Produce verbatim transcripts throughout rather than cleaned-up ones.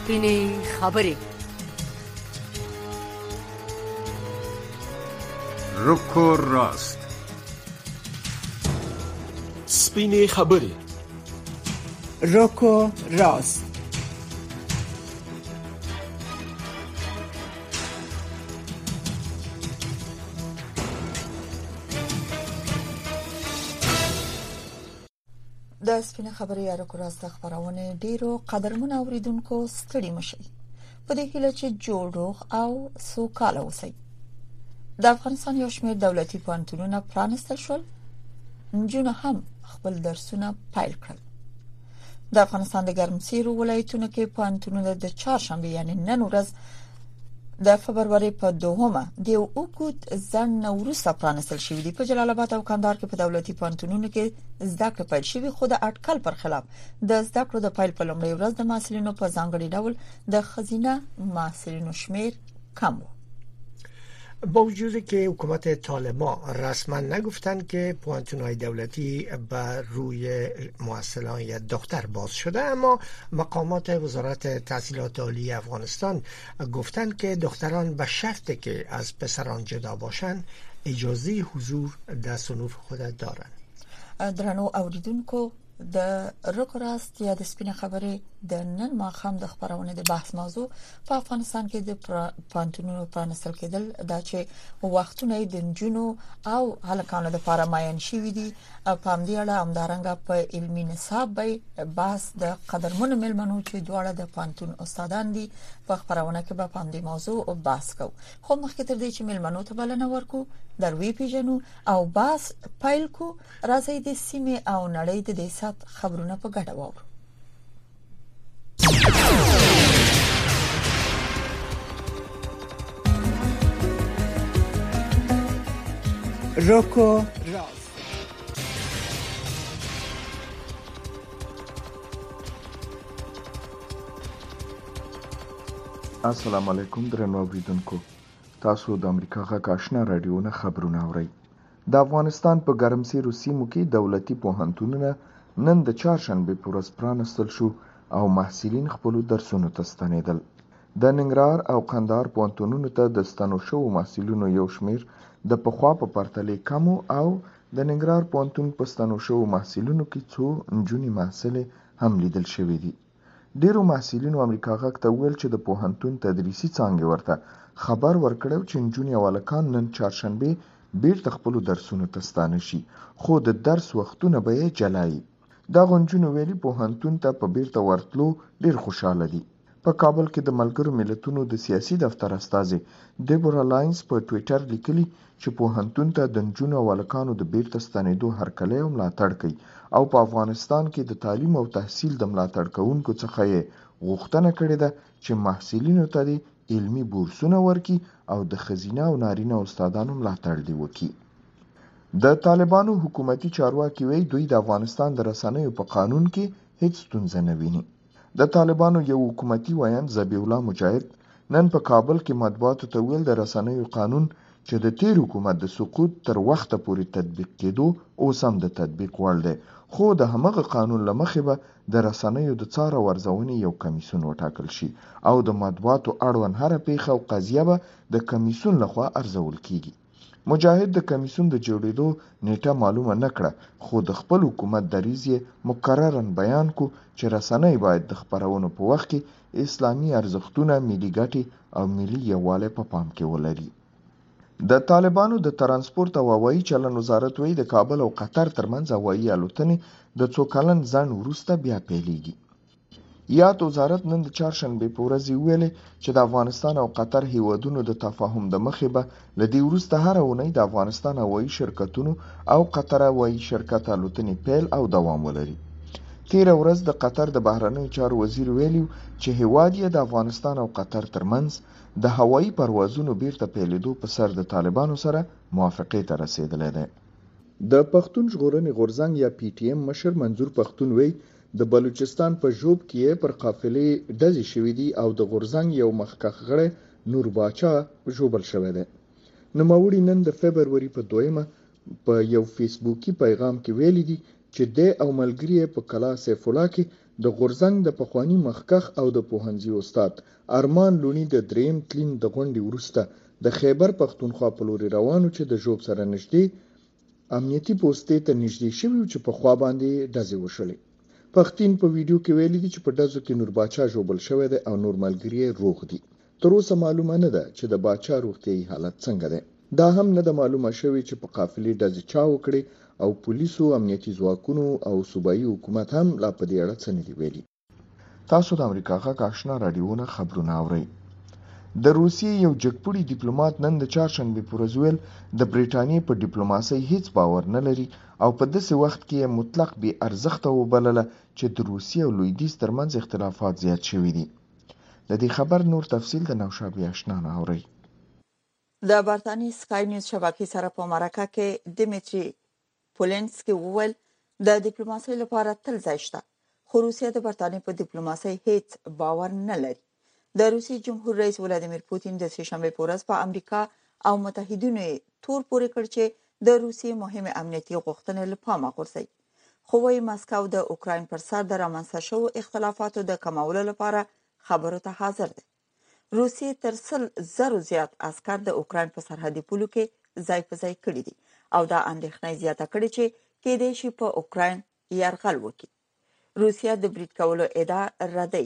سپینې خبرې. رکو راست. سپینې خبرې. رکو راست. د سپینې خبرې یا رکو راست خبرونه ډیرو قدرمن اوریدونکو ستړي مشي په دې هیله چې جوړ روغ او سوکاله اوسئ. د افغانستان یو شمېر دولتي پوهنتونونه پرانستل شول، نجونې هم خپل درسونه پیل کړل. د افغانستان د ګرمسیرو ولایتونو کې پوهنتونونه د چهارشنبه یعنی نن ورځ د فبروري په دوهمه د یو اوږد ځنډ وروسته پرانستل شوي دي. په جلال آباد او کندهار کې په دولتي پوهنتونونو کې زده کړې پیل شوي، خو د اټکل پر خلاف د زده کړو د پیل په لومړۍ ورځ د محصلینو په ځانګړي ډول د ښځینه محصلینو شمیر کم و. با وجودی که حکومت طالبان رسما نگفتند که پوهنتون‌های دولتی بر روی محصلان یا دختر باز شده، اما مقامات وزارت تحصیلات عالی افغانستان گفتند که دختران به شرطی که از پسران جدا باشند اجازه حضور در صنوف خود دارند. درنو اوریدونکو، د رکو راست یا د سپینې خبرې د نن ماښام د خبرونه د بحث موضوع په افغانستان کې د پوهنتونونو پرانستل کېدل دا چې وختونه د نجونو او هلکانو لپاره معین شوي دي. په همدې اړه همدارنګه په علمي نصاب به بحث د قدرمنو مېلمنو چې دواړه د پوهنتون استادان دي په خبرونه کې به په همدې موضوع بحث کوو. خو مخکې تر دې چې مېلمنو ته بلنه ورکو دروي پیژنو او بحث پیل کو، راځي د سیمه او نړۍ د دې سات خبرونه په ګډه واورو. رکو راست. السلام علیکم درنو اوریدونکو، تاسو د امریکا غږ آشنا رادیو نه خبرونه اورئ. د افغانستان په ګرمسیرو سیمو کې دولتي پوهنتونونه نن د چهارشنبه په ورځ پرانستل شو او محصلین خپل درسونو ته ستنېدل. د ننګرهار او قندهار پوهنتونونو ته د ستنو شوو محصلینو یو شمیر د پخوا په پرتله کم او د ننګرهار پوهنتون په ستنو شوو محصلینو کې څو نجونې محصلې هم لیدل شوې دي. ډیرو محصلینو امریکا غږ ته وویل چې د پوهنتون تدریسي څانګې ورته خبر ورکړو چې نجونې او هلکان نن چهارشنبه بیرته خپلو درسونو ته ستانه شي، خو د درس وختونه به یې جلا وي. دغو نجونو ویلي پوهنتون ته په بیرته ورتلو ډیر خوشحاله دي. په کابل کې د ملګرو ملتونو د سیاسي دفتر استازي ډیبورا لاینز په ټویټر لیکلي چې پوهنتون ته د نجونو او هلکانو د بیرته ستنېدو هرکلی او ملاتړ کوي او په افغانستان کې د تعلیم او تحصیل د ملاتړ کوونکو څخه یې غوښتنه کړې ده چې محصلینو ته د علمي بورسونه ورکړي او د ښځینه او نارینه استادانو ملاتړ دې وکړي. د طالبانو حکومتي چارواکي وایي دوی د افغانستان د رسنیو په قانون کې هیڅ ستونزه نه ویني. د طالبانو یو حکومتي وایند ذبیح الله مجاهد نن په کابل کې مطبوعاتو ته ویل د رسنیو قانون چې د تیر حکومت د سقوط تر وخته پورې تطبیق کېدو اوس هم د تطبیق وړ دی، خو د همغه قانون له مخې به د رسنیو د څار او ارزونې یو کمیسیون وټاکل شي او د مطبوعاتو اړوند هره پیښه او قضیه به د کمیسیون لخوا ارزول کیږي. مجاهد د کمیسیون د جوړېدو نیټه معلومه نه کړه، خو د خپل حکومت دریځ یې مکررا بیان کو چې رسنۍ باید د خپرونو په وخت کې اسلامي ارزښتونه، ملي ګټې او ملي یووالی په پام کې ولري. د طالبانو د ترانسپورت او هوایي چلن وزارت وایي د کابل او قطر ترمنځ هوایي الوتنې د څو کلن ځنډ وروسته بیا پیلېږي. یاد وزارت نن د چهارشنبه په ورځ ویلي چې د افغانستان او قطر هیوادونو د تفاهم د مخې به له دې وروسته هر اونۍ د افغانستان هوایي شرکتونو او قطر هوایي شرکت الوتنې پیل او دوام ولري. تیره ورځ د قطر د بهرنیو چارو وزیر ویلي چې هیواد یې د افغانستان او قطر ترمنځ د هوایي پروازونو بیرته پیلېدو په سر د طالبانو سره موافقې ته رسېدلی دی. د پښتون ژغورنې غورځنګ یا پی ټي ایم مشر منظور پښتون وایي د بلوچستان په ژوب کې پر قافلې ډزې شوې دي او د غورځنګ یو مخکښ غړی نور باچا ژوبل شوی دی. نوموړي نن د فبروري په دویمه په یو فیسبوکي پیغام کې ویلي دي چې د او ملګری په کلا سیف الله کې د غورزنګ د پخوانی مخکخ او د پوهنځي استاد ارمان لونی د دریم تلین د غونډې وروسته د خیبر پختونخوا په لوري روانو چې د ژوب سره نږدې امنیتي پوسټې ته نږدې شوي چې په خوا باندې ډزې وشولې. پښتين په ویډیو کې ویلي دي چې په ډزو کې نور باچا ژوبل شوی دی او نور ملګری روغ دي. تر اوسه معلومه نه ده چې د باچا روغتیايي حالت څنګه دی. دا هم نه ده معلومه شوې چې په قافلې ډزې چا وکړي او پولیسو، امنیتي ځواکونو او صوبایي حکومت هم لا په دې اړه څه نه دي ویلي. تاسو د امریکا غږ آشنا رادیوونه خبرونه اورئ. د روسیې یو جګپوړي ډیپلوماټ نن د چهارشنبې په ورځ ویل د برېټانیې په ډیپلوماسۍ هیڅ باور نه لري او په داسې وخت کې مطلق بې ارزښته وبلله چې د روسیې او لویدیځ ترمنځ اختلافات زیات شوي دي. د دې خبر نور تفصیل د نوشابه آشنا نه اورئ. د برتانیې سکای نیوز شبکې سره په مرکه کې دیمیتری پولنسکی وویل د ډیپلوماسۍ لپاره تل ځای شته، خو روسیه د برتانیې په ډیپلوماسۍ هیڅ باور نه لري. د روسیې جمهور رئیس ولادیمیر پوتین د سه‌شنبه په ورځ په امریکا او متحدینو تور پورې کړ چې د روسیې مهمه امنیتي غوښتنې له پامه غورځي. خو وايي مسکو د اوکراین پر سر د رامنځته شوو اختلافاتو د کمولو لپاره خبرو ته حاضر دی. روسیې تر سل زرو زیات عسكر د اوکراین په سرحدي پولو کې ځای په ځای کړي دي او دا اندېښنه زیاته کړې چې کېدای شي په اوکراین یرغل وکړي. روسیه د برید کولو ادعا ردی.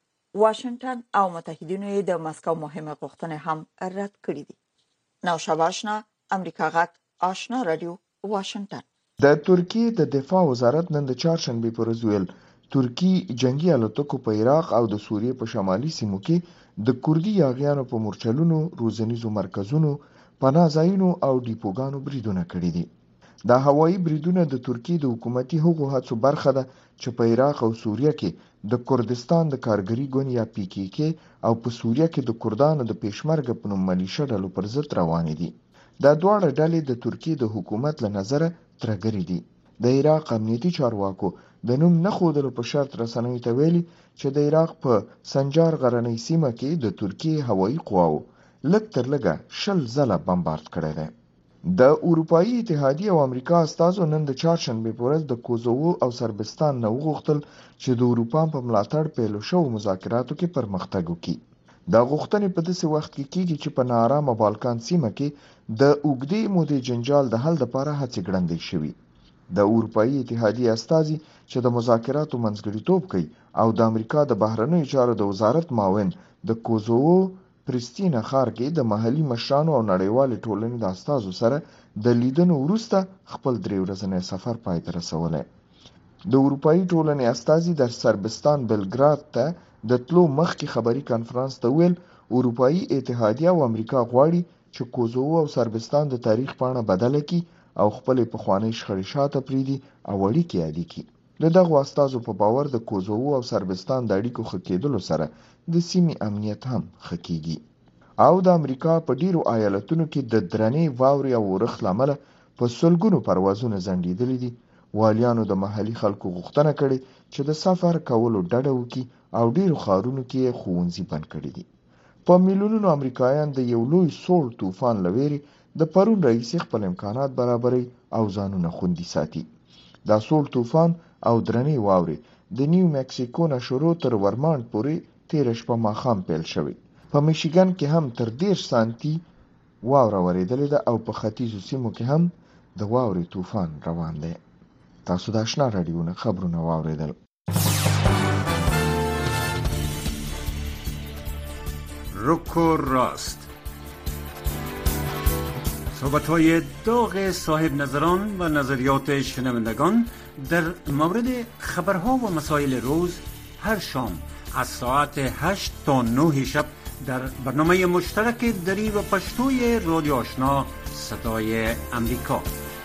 واشنگټن او متحدینو یې د مسکو مهمه غوښتنې هم رد کړې دي. نوشابه آشنا، امریکا غږ آشنا رادیو، واشنگټن. د ترکیې د دفاع وزارت نن د چهارشنبې په ورځ ویل ترکی جنگي الوتکو په عراق او د سوریې په شمالي سیمو کې د کوردي یاغیانو په مورچلونو، روزنیزو مرکزونو، پناه ځایونو او ډیپوګانو بریدونه کړي دي. دا هوایي بریدونه د ترکیې د حکومتي هغو هڅو برخه ده چې په عراق او سوریه کې د کردستان د کارګري ګوند یا پی کې کې او په سوریه کې د کردانو د پېشمرګه په نوم ملیشه ډلو پر ضد روانې دي. دا دواړه ډلې د ترکیې د حکومت له نظره ترګري دي. د عراق امنیتي چارواکو د نوم نه ښودلو په شرط رسنیو ته ویلي چې د عراق په سنجار غرنۍ سیمه کې د ترکیې هوایي قواو لږ تر لږه شل ځله بمبارد کړی دی. د اروپایي اتحادیې او امریکا استازو نن د چهارشنبې په ورځ د کوزوو او سربستان نه وغوښتل چې د اروپا په ملاتړ پیل شوو مذاکراتو کې پرمختګ وکړي. دا غوښتنې په داسې وخت کې کیږي چې په ناارامه بالکان سیمه کې د اوږدې مودې جنجال د حل لپاره هڅې ګړندۍ شوي. د اروپایي اتحادیې استازي چې د مذاکراتو منځګړیتوب کوي او د امریکا د بهرنیو چارو د وزارت معاون د کوزوو پرستینا ښار کې د محلي مشرانو او نړیوالې ټولنې د استازو سره د لیدنو وروسته خپل درې ورځنی سفر پای ته رسولی. د اروپایي ټولنې استازي د سربستان بلګراد ته د تلو مخکې خبري کانفرنس ته ویل اروپایي اتحادیه او امریکا غواړي چې کوزوو او سربستان د تاریخ پاڼه بدله کړي او خپلې پخوانۍ شخړې شاته پرېږدي او اړیکې عادي کړي. د دغو استازو په باور د کوزوو او سربستان د اړیکو ښه کېدلو سره د سیمې امنیت هم ښه کېږي. او د امریکا په ډیرو ایالتونو کې د درنې واورې او اورښت له امله په سلګونو پروازونه ځنډېدلي دي. والیانو د محلي خلکو غوښتنه کړې چې د سفر کولو ډډه وکړي او ډیرو ښارونو کې ښوونځي بند کړي دي. په میلیونونو امریکایان د یو لوی سوړ طوفان له ویرې د پرون راهیسې خپل امکانات برابروي او ځانونه خوندي ساتي. دا سوړ طوفان او درنې واورې د نیو مکسیکو نه شروع تر ورمانډ پورې تېره شپه ماښام پیل شوی. په میشیګن کې هم تر دېرش سانتي واوره ورېدلې ده او په ختیځو سیمو کې هم د واورې طوفان روان دی. تاسو د آشنا رادیوونه خبرونه واورېدل. رک و راست، صحبت‌های داغ صاحب نظران و نظریات شنوندگان در مورد خبرها و مسائل روز هر شام از ساعت هشت تا نه شب در برنامه مشترک دری و پشتوی رادیو آشنا صدای امریکا.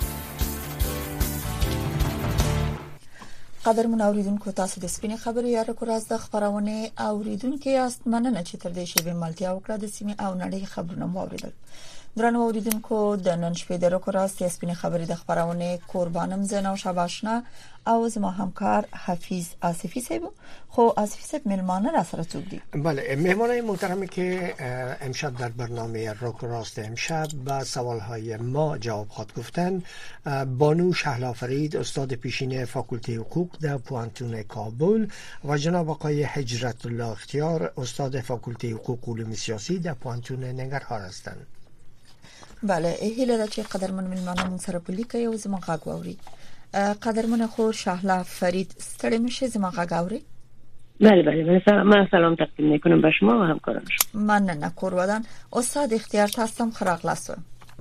قدرمن اوریدونکو، تاسو د سپینې خبرې یا رکو راز د خبرونه اوریدونکو یاست. مننه چې تر دې شی به ملتیا وکړه د سیمې او نړۍ خبرونه واوریدل. درنو اوریدونکو د نن شپې د روکراست سپینې خبرې د خبرونه قربانم زنه او شباشنا او زما همکار حفیظ آصفی صاحب. خو آصفی صاحب مهمانه را سره څوک دي؟ بله، مهمانای محترمی که امشب در برنامه روکراست امشب با سوالهای ما جواب خواهد گفتن بانو شهلا فرید، استاد پیشین فاکولته حقوق در پوانتون کابل و جناب آقای حجرت الله اختیار، استاد فاکولته حقوق و علوم سیاسی در پوانتون ننگرهار هستند. بله، هیله ده چې قدرمن ملمانان سره پلیکه یو زما غږ واوري. قدرمن خور شهلا فرید ستړي مشه زما غږ اوري؟ بله بله من سلام تقدیم میکنم به شما و همکاران شما. من نه قربان استاد اختیار تاستم خراق لاسو.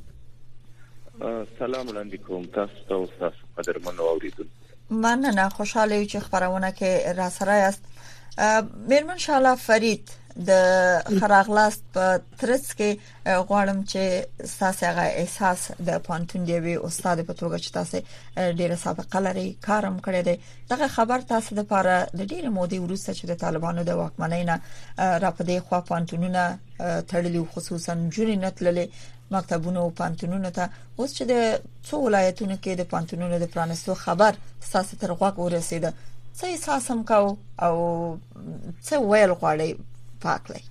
سلام علیکم تاسو ته استاد قدرمن اوریدل. من نه خوشاله چې خبرونه کې را سره است. مېرمن شهلا فرید د خراغلاست په ترڅ کې غواړم چې تاسو هغه احساس د پانتون دی وی استاد په توګه چې تاسو ډیره سابقه لري کارم کړی دی دغه خبر تاسو د لپاره د ډیره مودې وروسته چې د طالبانو د واکمنۍ نه را پدې خوا پانتونونه تړلي خصوصا جوړ نه تللي مکتبونو او پانتونونو ته اوس چې د څو ولایتونو کې د پانتونونو د پرانستو خبر تاسو تر غوږ ورسېده څه احساس هم کو او څه ویل غواړي پاکلی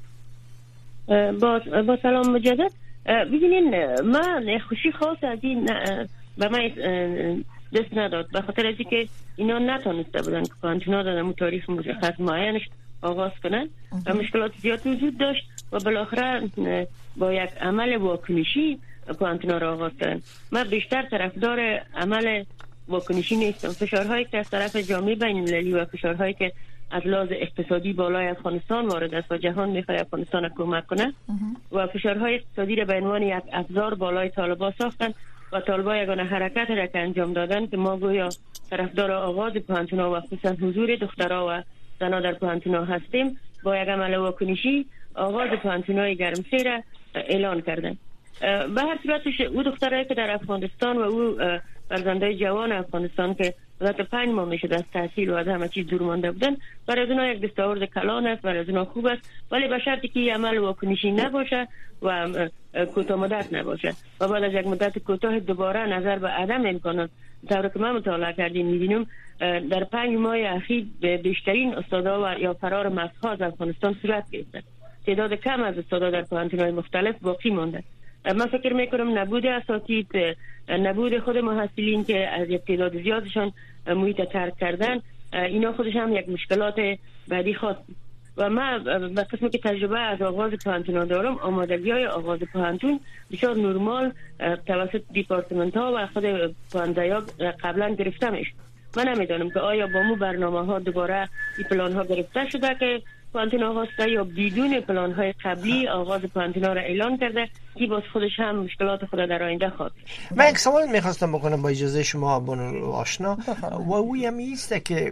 با با سلام مجدد. ببینین من خوشی خاص از این به من دست نداد به خاطر از اینکه اینا نتونسته بودن که پانتونا دادن تاریخ مشخص معینش آغاز کنن و مشکلات زیاد وجود داشت و بالاخره با یک عمل واکنشی پانتونا را آغاز کردن. من بیشتر طرفدار عمل واکنشی نیستم. فشارهایی که از طرف جامعه بین المللی و فشارهایی که از لحاظ اقتصادی بالای افغانستان وارد است و جهان میخواد افغانستان را کمک کنه و فشارهای اقتصادی را به عنوان یک ابزار بالای طالبان ساختن و طالبان یگانه حرکت را که انجام دادن که ما گویا طرفدار آغاز پانتونا و خصوصا حضور دخترها و زنها در پانتونا هستیم با یک عمل واکنشی آغاز پانتونای گرمسیر را اعلان کردن. به هر صورتش او دخترایی که در افغانستان و او فرزندای جوان افغانستان که حدود پنج ماه میشد از تحصیل و از همه چیز دور مانده بودن برای از اونها یک دستاورد کلان است، برای از اونها خوب است، ولی به شرطی که این عمل واکنشی نباشه و کوتاه مدت نباشه و بعد از یک مدت کوتاه دوباره نظر به عدم امکانات طوری که من مطالعه کردیم میبینیم در پنج ماه اخیر بیشترین استادا و یا فرار مفخا از افغانستان صورت گرفته. تعداد کم از استادا در پانتون‌های مختلف باقی مانده. من فکر میکنم نبود اساتید، نبود خود محصلین که از یک تعداد زیادشان محیط ترک کردن، اینا خودش هم یک مشکلات بعدی خواست. و من به قسمی که تجربه از آغاز پانتون دارم، آمادگی های آغاز پانتون بسیار نرمال توسط دیپارتمنت ها و خود پانزه ها قبلا گرفته میشه. من نمیدانم که آیا با مو برنامه ها دوباره این پلان ها گرفته شده که پانتون آغاز کرده یا بدون پلان های قبلی آغاز پانتون ها را اعلان کرده که باز خودش هم مشکلات خود در آینده خواهد. من یک سوال میخواستم بکنم با اجازه شما بانو آشنا و اوی هم ایسته که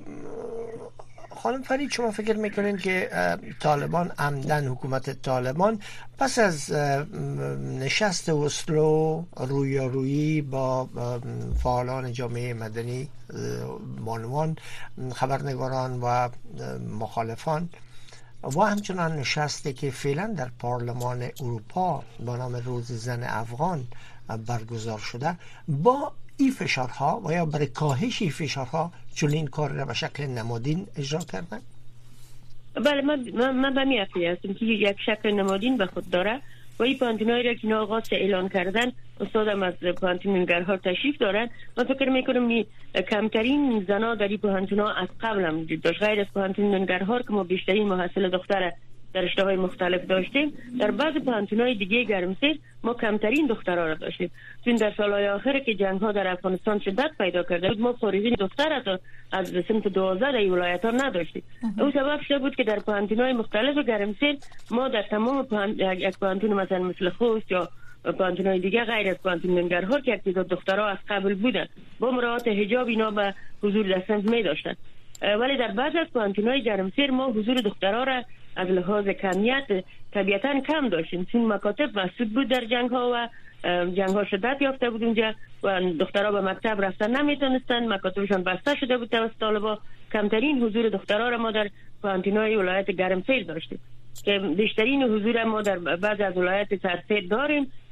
خانم فرید شما فکر میکنین که طالبان عمدن حکومت طالبان پس از نشست اسلو رویارویی با فعالان جامعه مدنی، بانوان، خبرنگاران و مخالفان و همچنان نشستی که فعلا در پارلمان اروپا با نام روز زن افغان برگزار شده با این فشارها و یا برای کاهش این فشارها چنین کار را به شکل نمادین اجرا کردن؟ بله من من به می عقیده هستم که یک شکل نمادین به خود داره و این پانتونایی را که اینا آغاز اعلان کردن استادم از پانتون ننگرهار تشریف دارن. من فکر میکنم کمترین زنا در این پانتونا از قبل هم وجود داشت، غیر از پانتون ننگرهار که ما بیشترین محصل دختر در رشته‌های مختلف داشتیم. در بعض پانتون‌های دیگه گرمسیر ما کمترین دخترها را داشتیم، چون در سالهای آخر که جنگ‌ها در افغانستان شدت پیدا کرده بود ما فارغین دختر از از صنف دوازده در ولایت‌ها نداشتیم. او سبب شده بود که در پانتون‌های مختلف گرمسیر ما در تمام پانت... یک پانتون مثلا مثل خوست یا پانتون‌های دیگه غیر از پانتون ننگرهار که تعداد دخترها از قبل بودن با مراعات حجاب اینا به حضور در صنف می داشتن، ولی در بعض از پانتون‌های گرمسیر ما حضور دخترها را از لحاظ کمیت طبیعتاً کم داشتیم، چون مکاتب مسدود بود در جنگ ها و جنگ ها شدت یافته بود اونجا و دخترها به مکتب رفتن نمیتونستن، مکاتبشان بسته شده بود توسط طالبان. کمترین حضور دخترها را ما در پانتون‌های ولایت گرمسیر داشتیم که بیشترین حضور ما در بعض از ولایت سرسید داریم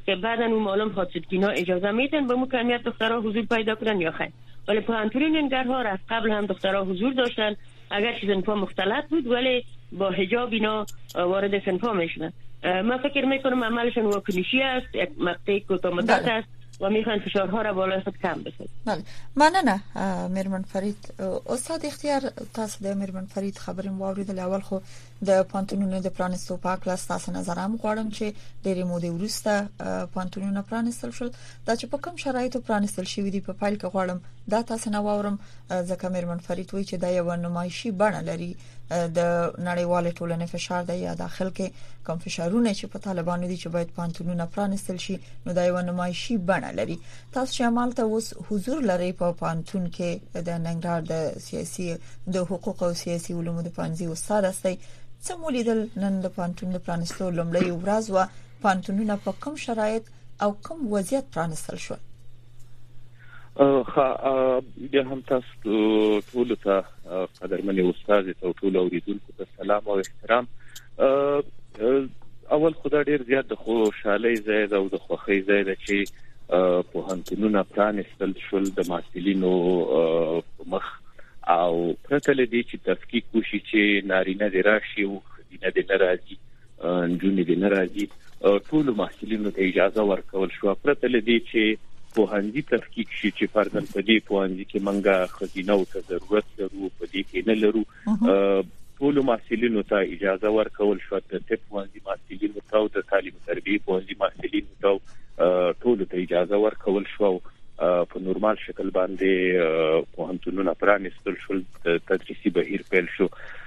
که بعدا اون معلوم خواست که اینا اجازه میدن به مکانیت دخترها حضور پیدا کنن یا خیر. ولی پوهنتون ننگرهار از قبل هم دخترها حضور داشتن، اگر چیز صنفا مختلط بود ولی با حجاب اینا وارد صنفا میشدن. من فکر میکنم عملشون واکنشی است، یک مقطع کوتاه مدت است و میخوان فشارها را بالای خود کم بسازن. بله مننه میرمن فرید. استاد اختیار، تاسو د میرمن فرید خبرې واوریدل. اول خو د پانتونونو د پرانستو په اړه تاسو نظر هم غواړم چې ډېرې مودې وروسته پانتونونه پرانستل شول، دا چې په کوم شرایطو پرانستل شوي دي په پایل کې غواړم دا تاسو نه واورم، ځکه میرمن فرید وایي چې دا یو نمایشي بڼه لري د نړیوال ټولنې فشار دی یا داخل کې کوم فشارونه چې په طالبانو دي چې باید پانتونونه پرانستل شي، نو دا یو نمایشي بڼه لري. تاسو چې عملته اوس حضور لري په پانتون کې د ننګرهار د سیاسي د حقوق او سیاسي علومو د پانځي استاد استي، څه مولیدل نن د پانتون د پرانستلو لومړی ورځ و پانتونونه په کوم شرایط او کوم وضعیت پرانستل شو؟ خا بیا هم تاسو ټول ته قدرمن استاد ته ټول اوریدونکو ته سلام او احترام. اول خدای ډیر زیات د خوشحالي زیاده او د خوښۍ زیاده چې پوهنتونونه پرانستل شول د محصلینو مخ او پرته لدی چې تفکیک وشي چې نارینه دی راشي او خدینه دی ناراضي نجونې دی ناراضي، ټول محصلینو ته اجازه ورکول شو پرته لدی چې پوهنځي تفکیک شي چې فرضاً په دې پوهنځي کې منګه خزینه او ضرورت لرو په دې کې نه لرو. ټول محصلینو ته اجازه ورکول شو، د طب پوهنځي محصلینو ته او د تعلیم تربیه پوهنځي محصلینو ته ټول ته اجازه ورکول شو په نورمال شکل باندې پوهنتونونه پرانستل شول، تدریسي بهیر پیل شو.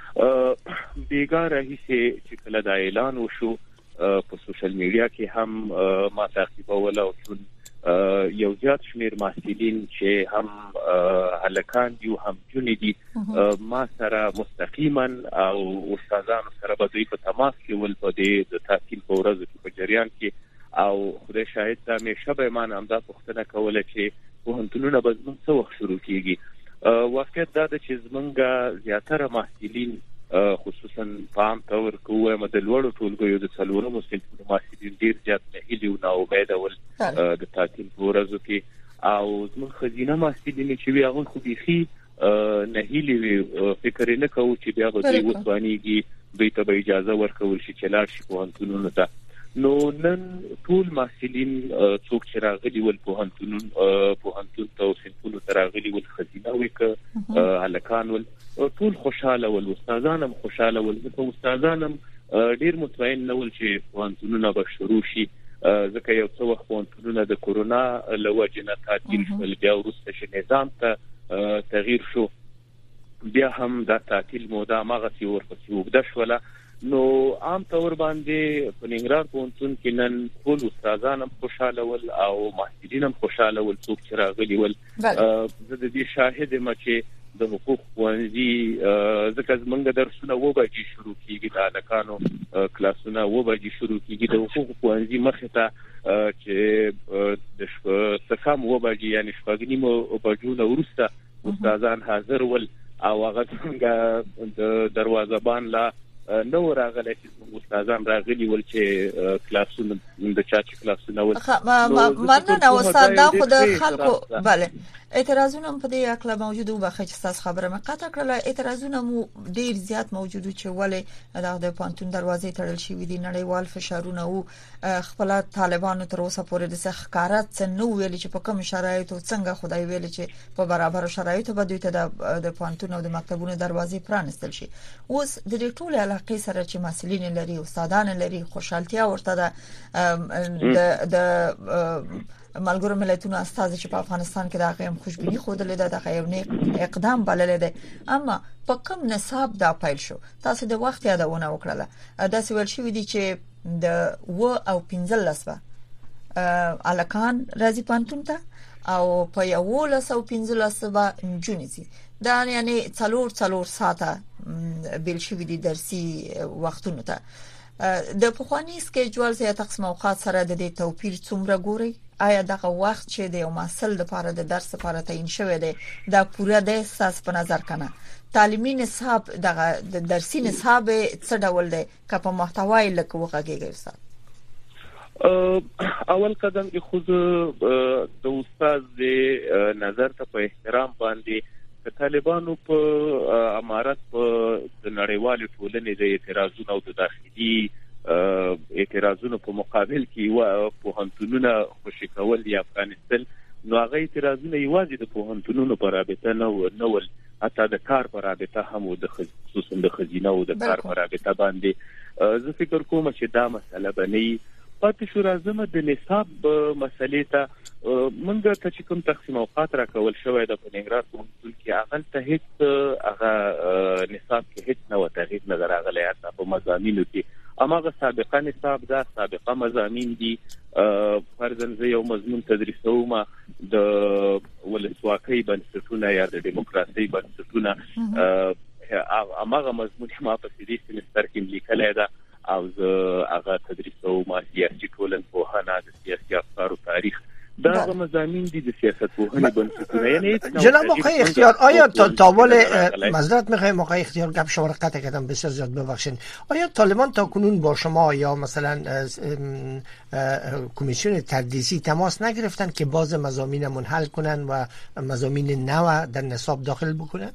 بیګاره هیڅ چې کله دا اعلان وشو په سوشل میډیا کې هم ما تعقیبول او یو زیات شمیر محصلین چې هم هلکان دي او هم جونې دي ما سره مستقیما او استادانو سره په دوی په تماس کې ول په دې د تحصیل په ورځ کې په جریان کې او خدای شاهد ته مې شبه ایمان امدا پوښتنه کوله چې پوهنتونونه به زموږ څه وخت شروع کیږي. واقعیت دا ده چې زمونږ زیاتره محصلین خصوصا په عام طور کوه مدل وړو ټولګیو د څلورمو صنفونو محصلین ډیر زیات نهیلي او ناامید ول د تعطیل په ورځو کې او زموږ خزینه محصلین چې وی هغه خو بيخي نهیلي فکر نه کوي چې بیا به دوی وسوانيږي دوی ته به اجازه ورکول شي چې لاړ شي پوهنتونونو ته. نو نن ټول محصلین څوک چې راغلي ول پوهنتون پوهنتون ته صنفونو ته راغلي ول خزینه وک هلکان ول ټول خوشاله ول، استادان هم خوشاله ول، ځکه استادان هم ډیر مطمئن نه ول چې پوهنتونونه به شروع شي، ځکه یو څو وخت پوهنتونونه د کورونا له وجې نه تعطیل شول، بیا وروسته چې نظام ته تغییر شو بیا هم دا تعطیل موده مغسي ورپسې وګده شوله. نو عام طور باندې په ننګرهار پوهنتون کې نن ټول استادان هم خوشاله ول او محصلین هم خوشاله ول څوک چې راغلي ول. زه د دې شاهد یم چې د حقوق پوهنځي ځکه زمونږ درسونه و بجې شروع کیږي، د هلکانو کلاسونه و بجې شروع کیږي، د حقوق پوهنځي مخې ته چې د څه کم و بجې یعنې شپږ نیمو بجو نه وروسته استادان حاضر ول او هغه څنګه د دروازه‌بان لا نو راغلی چې استادان راغلي ول چې کلاسونه د چا چې کلاسونه ول مننه استاد. دا خو د خلکو بله اعتراضونه په دې اړه موجود وو، بخښه چې تاسو خبره مې قطع کړله. اعتراضونه مو ډیر زیات موجود چې ولې د پانتون دروازې تړل شوې دي، نړیوال فشارونه او خپل طالبانو تر اوسه پورې د ښکارات څه نو ویل چې په کوم شرایطو څنګه خدای ویل چې په برابر شرایطو به دوی ته د پانتون او د مکتبونو دروازې پرانستل شي. اوس د دې ټول علاقې سره چې مسؤلین لري، استادان لري، خوشحالتیا ورته د د ملګرو ملتونو استاد چې په افغانستان کې دا غیم خوشبینی خوده لیده، دا غیم نه اقدام بلل ده، اما په کوم نصاب دا پایل شو؟ تاسو د وخت یادونه وکړه دا سوال شوی دی چې د و او پنځل لسبه الکان راځي پانتون ته او په یو لسو پنځل لسبه جونیزي، دا یعنی څلور څلور ساعته بیل شوی دی درسي وختونو ته. د پخوانی سکیجول زیا تقسیم اوقات سره د دې توپیر څومره ګوري؟ آیا دغه وخت چې د یو محصل لپاره د درس لپاره تعیین شوی دی دا پوره د اساس په نظر کنه تعلیمي نصاب دغه د درسي نصاب څه ډول دی که په محتوای لکه وغږیږي استاد؟ اول قدم کې خود د استاد نظر ته په احترام باندې د طالبانو په امارت په نړیوال ټولنې د اعتراضونو او د داخلي اعتراضونو په مقابل کې و پوهنتونونه خوشی کول یا افغانستان نو هغه اعتراضونه یوازې د پوهنتونونو په رابطه نه و نه ول حتی د کار په رابطه هم د خصوصا د خزینه او د کار په رابطه باندې زه فکر کوم چې دا مسله بنئ پاتې شو. راځم د نصاب مسلې ته موږ ته چې کوم تقسیم اوقات را کول شوی د پنځګراد په مسول کې هغه ته هیڅ هغه نصاب کې هیڅ نو تغییر نه راغلی حتی په مضامینو کې اماغه سابقه نصاب دا سابقه مضامین دي فرضاً زه یو مضمون تدریسوم د ولسواکۍ بنسټونه یا د دیموکراسي بنسټونه اماغه مضمون ما په دې سمستر کې لیکلی ده او زه هغه تدریسوم سیاسي ټولنپوهنه د سیاسي افکارو تاریخ دا مضامین دي د سیاست پوهنې بنسټونه. یعنی جناب آقای اختیار آیا تا تاول معذرت میخوایم آقای اختیار گپ شما رو قطع کردم بسیار زیاد ببخشید، آیا طالبان تا کنون با شما یا مثلا کمیسیون تدریسی تماس نگرفتن که باز مضامین منحل کنن و مضامین نو در نصاب داخل بکنن؟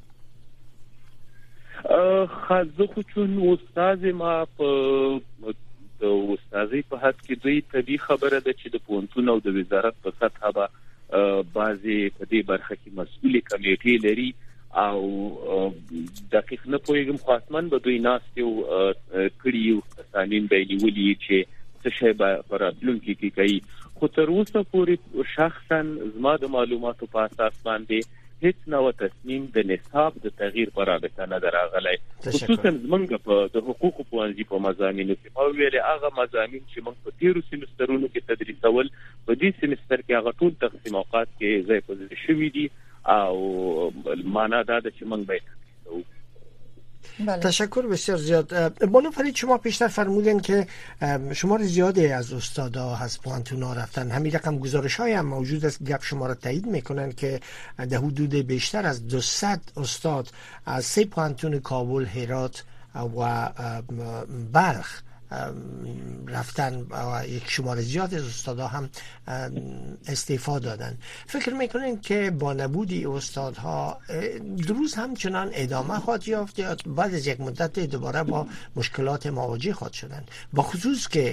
خازه خو چون استاد ما په د استادۍ په حد کې دوی طبي خبره ده چې د پوهنتون او د وزارت په سطحه به بعضې په دې برخه کې مسؤلې کمیټې لري او دقیق نه پوهېږم خو حتما به دوی ناستې کړي یو تصامیم به یې نیولي چې څه شی به په راتلونکي کې کوي. خو تر اوسه پورې شخصا زما د معلوماتو په اساس باندې هیڅ نو تصمیم د نصاب د تغییر پر رابطه نه راغلی، خصوصا زمونږ په د حقوقو پوهنځي په مضامینو کې ما ویلې هغه مضامین چې موږ په تیرو سمسترونو کې تدریسول په دې سمستر کې هغه ټول تقسیم اوقات کې ځای په ځای شوي دي او معنا دا ده چې موږ باید بله. تشکر بسیار زیاد. بانو فرید شما پیشتر فرمودین که شمار زیادی از استادا از پوهنتونا رفتن، همین رقم گزارش های هم موجود است گپ شما را تایید میکنن که در حدود بیشتر از دویست استاد از سه پوهنتون کابل، هرات و بلخ رفتن و یک شمار زیاد از استادا هم استعفا دادن. فکر میکنین که با نبودی استادها دروس همچنان ادامه خواهد یافت یا بعد از یک مدت دوباره با مشکلات مواجه خواهد شدن، با خصوص که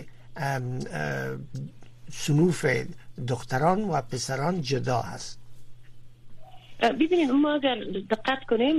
صنوف دختران و پسران جدا هست؟ ببینید ما اگر دقت کنیم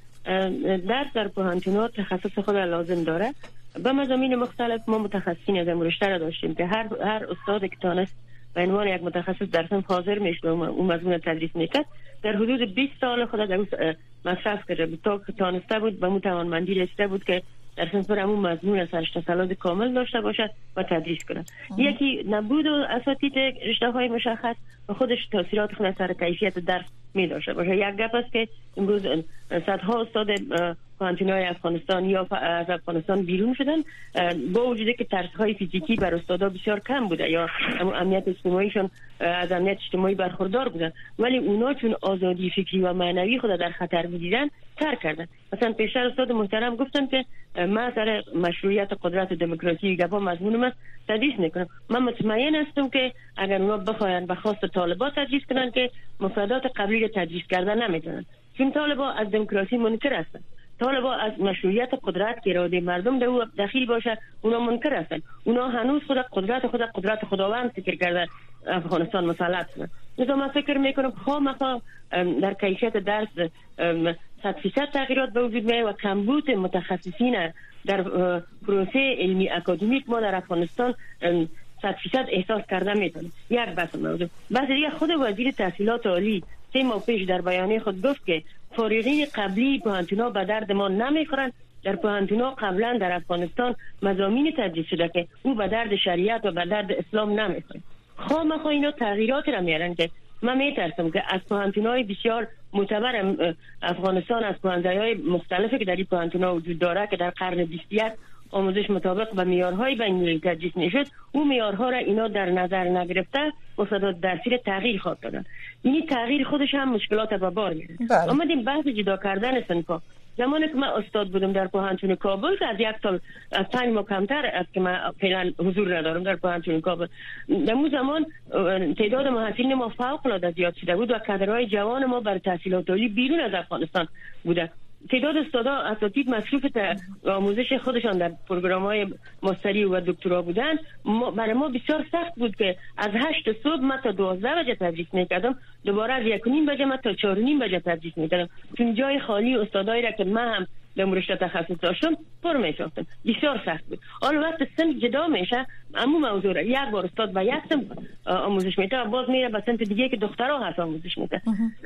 درس در پوهنتون‌ها تخصص خود لازم داره. به مضامین مختلف ما متخصصین از امروشتر داشتیم که هر هر استاد که تانست به عنوان یک متخصص در صنف حاضر میشد و اون مضمون تدریس میکرد در حدود بیست سال خود در مصرف کرده بود تا که تانسته بود به اون توانمندی رسیده بود که در صنف پر همون مضمون از رشته سالاد کامل داشته باشد و تدریس کنند. یکی نبود اساتید رشته های مشخص و خودش تاثیرات خود سر کیفیت درس می داشته باشه. یک گپ است که امروز صدها استاد پوهنتون‌های افغانستان یا از افغانستان بیرون شدن با وجودی که ترس‌های فیزیکی بر استادا بسیار کم بوده یا امنیت اجتماعیشون از امنیت اجتماعی برخوردار بودن، ولی اونا چون آزادی فکری و معنوی خود در خطر می‌دیدن ترک کردن. مثلا پیشتر استاد محترم گفتن که من سر مشروعیت قدرت دموکراسی گپا مضمون است تدریس نکنم. من مطمئن هستم که اگر اونا بخواین به خواست طالبات تدریس کنن که مفردات قبلی رو تدریس کردن نمیتونن، چون طالبا از دموکراسی منکر هستن. طالبا از مشروعیت قدرت که اراده مردم در او دخیل باشه اونا منکر هستن. اونا هنوز خود قدرت خود قدرت خداوند فکر کرده افغانستان مسلط کنن. لذا من فکر میکنم خواهم در کیفیت درس صد فیصد تغییرات به وجود میاد و کمبود متخصصین در پروسه علمی اکادمیک ما در افغانستان صد فیصد احساس کرده میتونیم. یک بحث موضوع. بحث دیگه خود وزیر تحصیلات عالی سه ماه پیش در بیانیه خود گفت که فارغین قبلی پوهنتونا به درد ما نمیخورن. در پوهنتونا قبلا در افغانستان مضامین تدریس شده که او به درد شریعت و به درد اسلام نمیخوره. خواهم اینا تغییراتی را میارن که من میترسم که از پوهنتونای بسیار معتبر افغانستان، از پوهنځی‌های مختلفی که در این پوهنتونا وجود داره که در قرن بیست و یک آموزش مطابق به معیارهای بین‌المللی تدریس میشد، اون معیارها را اینا در نظر نگرفته مفردات درسی تغییر خواهد دادن. این تغییر خودش هم مشکلات به بار میاره. آمدیم بحث جدا کردن صنفا. زمانی که من استاد بودم در پوهنتون کابل که از یک سال از پنج ماه کمتر است که من فعلا حضور ندارم در پوهنتون کابل، در اون زمان تعداد محصلین ما فوق العاده زیاد شده بود و کادرهای جوان ما برای تحصیلات عالی بیرون از افغانستان بوده. تعداد استادا اساتید مصروف آموزش خودشان در پروگرام‌های ماستری و دکترا بودن. برای ما بسیار سخت بود که از هشت صبح ما تا دوازده بجه تدریس می‌کردم، دوباره از یک و نیم بجه ما تا چهار و نیم بجه تدریس می‌کردم، چون جای خالی استادایی را که من هم در رشته تخصص داشتم پر می‌ساختم. بسیار سخت بود. حالا وقت صنف جدا میشه، اما موضوع را یک بار استاد با یک صنف آموزش میده و باز میره به صنف دیگه که دخترها هست آموزش میده.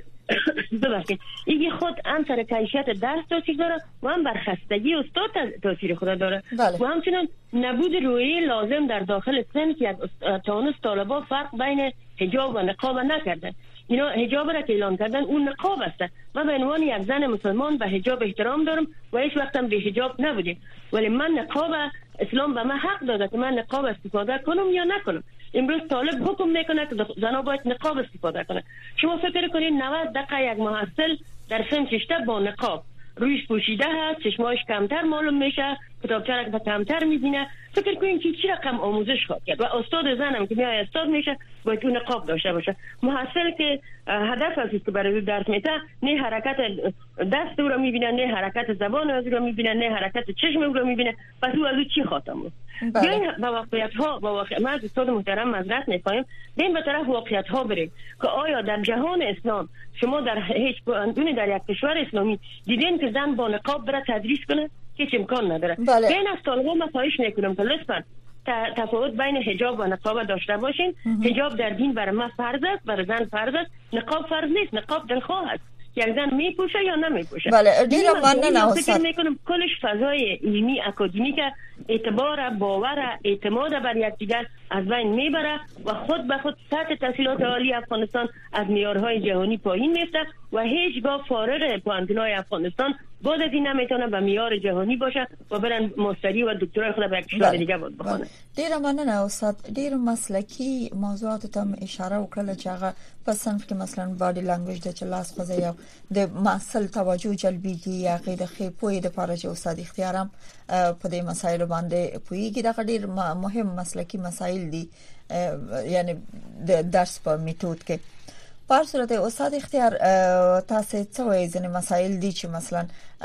ببخشید این خود هم سر کیفیت درس تاثیر داره و هم بر خستگی استاد تاثیر خود داره. بله. و همچنین نبود رویه لازم در داخل صنف یک تانوس طالبا فرق بین حجاب و نقاب نکردن. اینا حجاب را که اعلان کردن اون نقاب است و به عنوان یک زن مسلمان به حجاب احترام دارم و هیچ وقت هم به حجاب نبودیم، ولی من نقاب اسلام به من حق داده که من نقاب استفاده کنم یا نکنم. امروز طالب حکم میکنه که زنها باید نقاب استفاده کنه. شما فکر کنید نود دقیقه یک محصل در صنف ششته با نقاب رویش پوشیده هست، چشماش کمتر معلوم میشه، کتابچه را کمتر میبینه. فکر کنید که چی رقم آموزش خواهد کرد و استاد زنم که میای استاد میشه باید اون نقاب داشته باشه. محصل که هدف است که برای درس میده نه حرکت دست او را میبینه، نه حرکت زبان او را میبینه، نه حرکت چشم او را میبینه، پس او از او چی خواهتم بود؟ بیاین با واقعیت ها با واقعیت من از استاد محترم معذرت میخوایم، بیاین به طرف واقعیت ها بریم که آیا در جهان اسلام شما در هیچ دونه در یک کشور اسلامی دیدین که زن با نقاب بره تدریس کنه؟ هیچ امکان نداره. بله. بین از طالبان من خواهش میکنم که لطفاً تفاوت بین حجاب و نقاب داشته باشین. حجاب در دین برای من فرض است، برای زن فرض است، نقاب فرض نیست. نقاب دلخواه است، یک زن میپوشه یا نمیپوشه. بله دیرم من نه فکر میکنم کلش فضای علمی اکادمیک اعتبار، باور، اعتماد بر یکدیگر از بین میبره و خود به خود سطح تحصیلات عالی افغانستان از معیارهای جهانی پایین میفته و هیچگاه فارغ پوهنتون‌های افغانستان بعد از این نمیتونه به معیار جهانی باشه و برن ماستری و دکترای خود به کشور دیگه بود بخونه. ډیر مننه استاد. ډیر مسلکی موضوعات ته اشاره وکړه چې هغه په صنف کې مثلا باډي لانګویج د چلاس خوځي او د محصل توجه جلبيږي یا غیر خېپوي د پاره چې استاد اختیارم په دې مسایلو باندې پويږي. دا ډیر مهم مسلکی مسایل دي، یعنی د درس په میتود کې. په صورت استاد اختیار تاسو څه وایي ځنې مسایل دي چې مثلا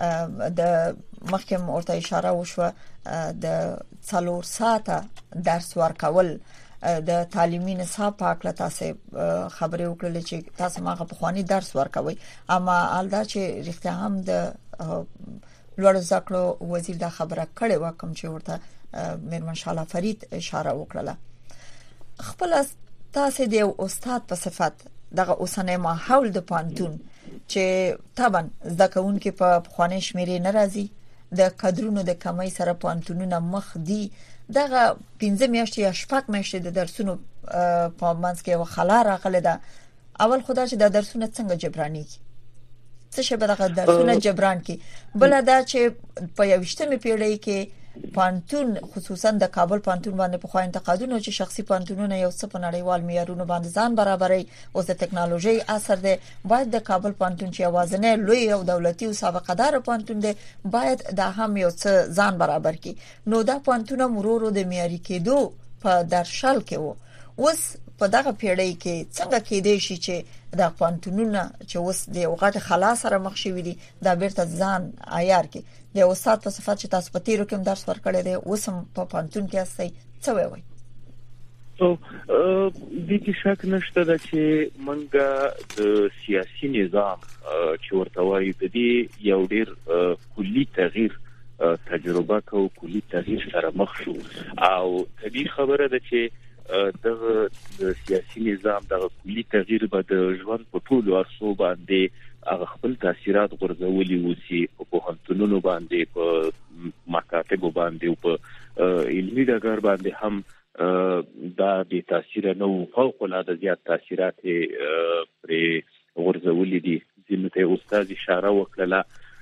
د محکم ورته اشاره وشوه د څلور ساعته درس ورکول د تعلیمي نصاب په اړه تاسو خبرې وکړلې چې تاسو ماغه په خواني درس ورکوي، اما الدا چې رښتیا هم د لوړ زده کړو وزیر دا خبره کړې و کوم چې ورته میرمن شاله فرید اشاره وکړه. خپل تاسو د استاد په صفت دغه اوسنۍ ماحول د پانتون چې طبعا زده کوونکې په خوانې شمیرې ناراضي، د کادرونو د کمۍ سره پانتونونه مخ دي، دغه پنځه میاشتې یا شپږ میاشتې د درسونو په منځ کې یو خلا راغله ده. اول خدای چې د درسونه څنګه جبرانی کی څه شی به دغه درسونه جبران کی؟ بل دا چې په یوشتمه پیړۍ کې پانتون خصوصا د کابل پانتون باندې په خو انتقادونه چې شخصي پانتونونه یو څه په نړیوال معیارونو باندې ځان برابرۍ او د ټکنالوژي اثر دی، باید د کابل پانتون چې اوازنه لوی او دولتي او سابقه دار پانتون دی باید د هم یو څه ځان برابر کی. نو دا پانتون مرورو د معیاري کېدو په درشل کې وو. اوس په دغه پیړۍ کې څنګه کېدې شي چې د پانتونونه چې اوس د یو غټ خلاص سره مخ شوي دي دا بیرته ځان عیار کې د استاد په صفت چې تاسو په تیرو کې درس ورکړی دی اوس هم په پانتون کې استئ څه وایي؟ او د دې شک نشته دا چې منګه د سیاسي نظام چې ورته وایي د دې یو ډیر کلی تغییر تجربه کو کلی تغییر سره مخ شو او طبیعي خبره ده چې دغه سیاسي نظام دغه کلی تغییر به د ژوند په ټولو اړخو باندې هغه خپل تاثیرات غورځولي وسی په پوهنتونونو باندې په مکاتبو باندې او په علمي ډګر باندې هم دا د تاثیر نو فوق العاده زیات تاثیرات پر غورځولي دي. ځینې ته استاد اشاره وکړه.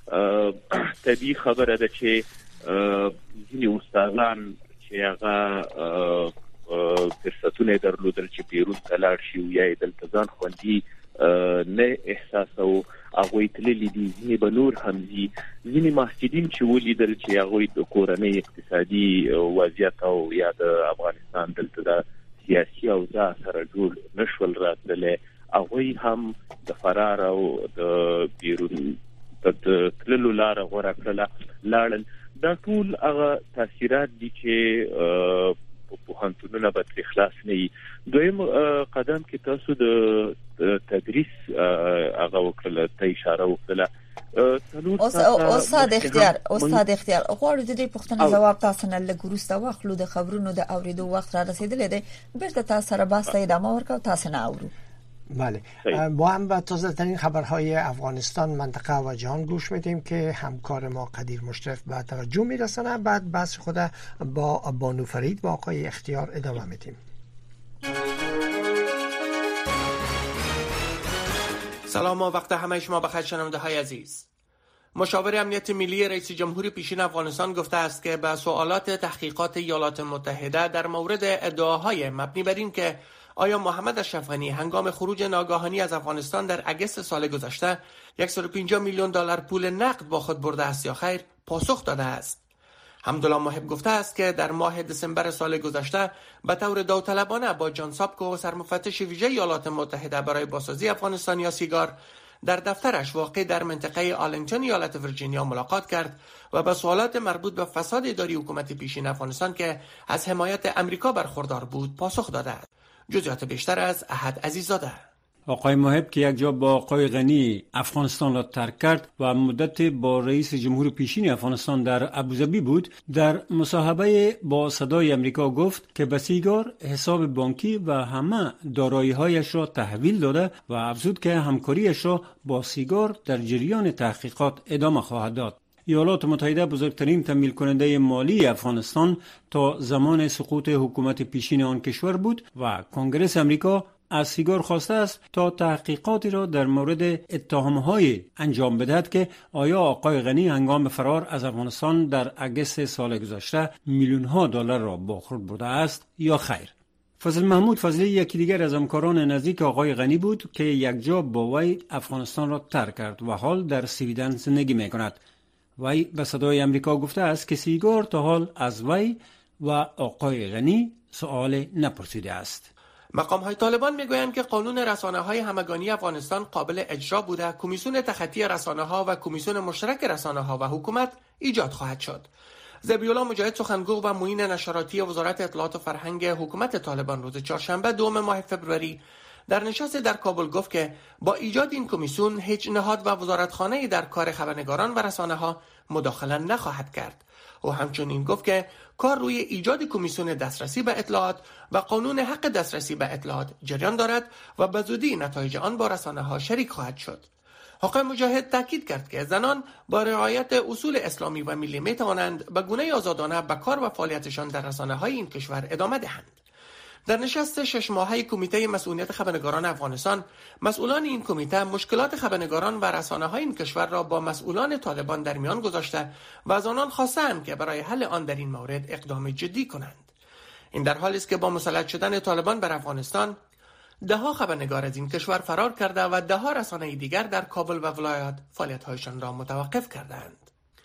طبیعي خبره ده چې ځینې استادان چې هغه فرصتونه درلودل چې پیرون تلاړ شي یا د التزام خوندي نه احساسو هغه تللی دي ځینې به نور هم دي. ځینې محصلین چې ولیدل چې هغه د کورنۍ اقتصادي وضعیت او یا د افغانستان دلته د سیاسي اوضاع سره جوړ نشول راتللی، هغه هم د فرار او د بیرون د تللو لاره غوره کړله لاړل. دا ټول هغه تاثیرات دي چې په پوهنتونونو به ترې خلاص نه وي. دویم قدم کې تاسو د تدریس هغه وکړله ته اشاره وکړله. استاد اختیار استاد اختیار غواړو د دې پوښتنې ځواب تاسو نه لږ وروسته واخلو. د خبرونو د اوریدو وخت را رسیدلی دی، بیرته تاسو سره بحث ته ادامه ورکړو، تاسو نه اورو. بله، با هم به تازه ترین خبرهای افغانستان، منطقه و جهان گوش میدیم که همکار ما قدیر مشرف به توجه میرسانه. بعد بحث خود با بانو فرید و آقای اختیار ادامه میدیم. سلام و وقت همه شما بخیر شنونده های عزیز. مشاور امنیت ملی رئیس جمهور پیشین افغانستان گفته است که به سوالات تحقیقات ایالات متحده در مورد ادعاهای مبنی بر این که آیا محمد اشرف غنی هنگام خروج ناگهانی از افغانستان در اگست سال گذشته صد و پنجاه میلیون دلار پول نقد با خود برده است یا خیر پاسخ داده است. حمدالله محب گفته است که در ماه دسامبر سال گذشته به طور داوطلبانه با جان سابکو سرمفتش ویژه ایالات متحده برای بازسازی افغانستان یا سیگار در دفترش واقع در منطقه آرلینگتون ایالت ویرجینیا ملاقات کرد و به سوالات مربوط به فساد اداری حکومت پیشین افغانستان که از حمایت امریکا برخوردار بود پاسخ داده است. جزئیات بیشتر از احد عزیزاده. آقای محب که یک جا با آقای غنی افغانستان را ترک کرد و مدت با رئیس جمهور پیشین افغانستان در ابوظبی بود، در مصاحبه با صدای امریکا گفت که به سیگار حساب بانکی و همه دارایی‌هایش را تحویل داده و افزود که همکاریش را با سیگار در جریان تحقیقات ادامه خواهد داد. ایالات متحده بزرگترین تمویل کننده مالی افغانستان تا زمان سقوط حکومت پیشین آن کشور بود و کنگره امریکا از سیگار خواسته است تا تحقیقاتی را در مورد اتهام‌های انجام بدهد که آیا آقای غنی هنگام فرار از افغانستان در اگست سال گذشته میلیون‌ها دلار را با خود برده است یا خیر. فضل محمود فضلی یکی دیگر از همکاران نزدیک آقای غنی بود که یکجا با وی افغانستان را ترک کرد و حال در سویدن زندگی می‌کند. وی به صدای امریکا گفته است که سیگار تا حال از وی و آقای غنی سؤال نپرسیده است. مقام های طالبان میگویند که قانون رسانه های همگانی افغانستان قابل اجرا بوده، کمیسیون تخطی رسانه ها و کمیسیون مشترک رسانه ها و حکومت ایجاد خواهد شد. ذبیح الله مجاهد سخنگو و معین نشراتی وزارت اطلاعات و فرهنگ حکومت طالبان روز چهارشنبه دوم ماه فوریه در نشست در کابل گفت که با ایجاد این کمیسیون هیچ نهاد و وزارتخانه‌ای در کار خبرنگاران و رسانه ها مداخله نخواهد کرد. و همچنین گفت که کار روی ایجاد کمیسیون دسترسی به اطلاعات و قانون حق دسترسی به اطلاعات جریان دارد و به زودی نتایج آن با رسانه ها شریک خواهد شد. آقای مجاهد تاکید کرد که زنان با رعایت اصول اسلامی و ملی می توانند به گونه آزادانه به کار و فعالیتشان در رسانه های این کشور ادامه دهند. در نشست شش ماهه کمیته مسئولیت خبرنگاران افغانستان، مسئولان این کمیته مشکلات خبرنگاران و رسانه‌های این کشور را با مسئولان طالبان در میان گذاشته و از آنان خواستند که برای حل آن در این مورد اقدام جدی کنند. این در حالی است که با مسلط شدن طالبان بر افغانستان، ده ها خبرنگار از این کشور فرار کرده و ده ها رسانه دیگر در کابل و ولایات فعالیت‌هایشان را متوقف کردند.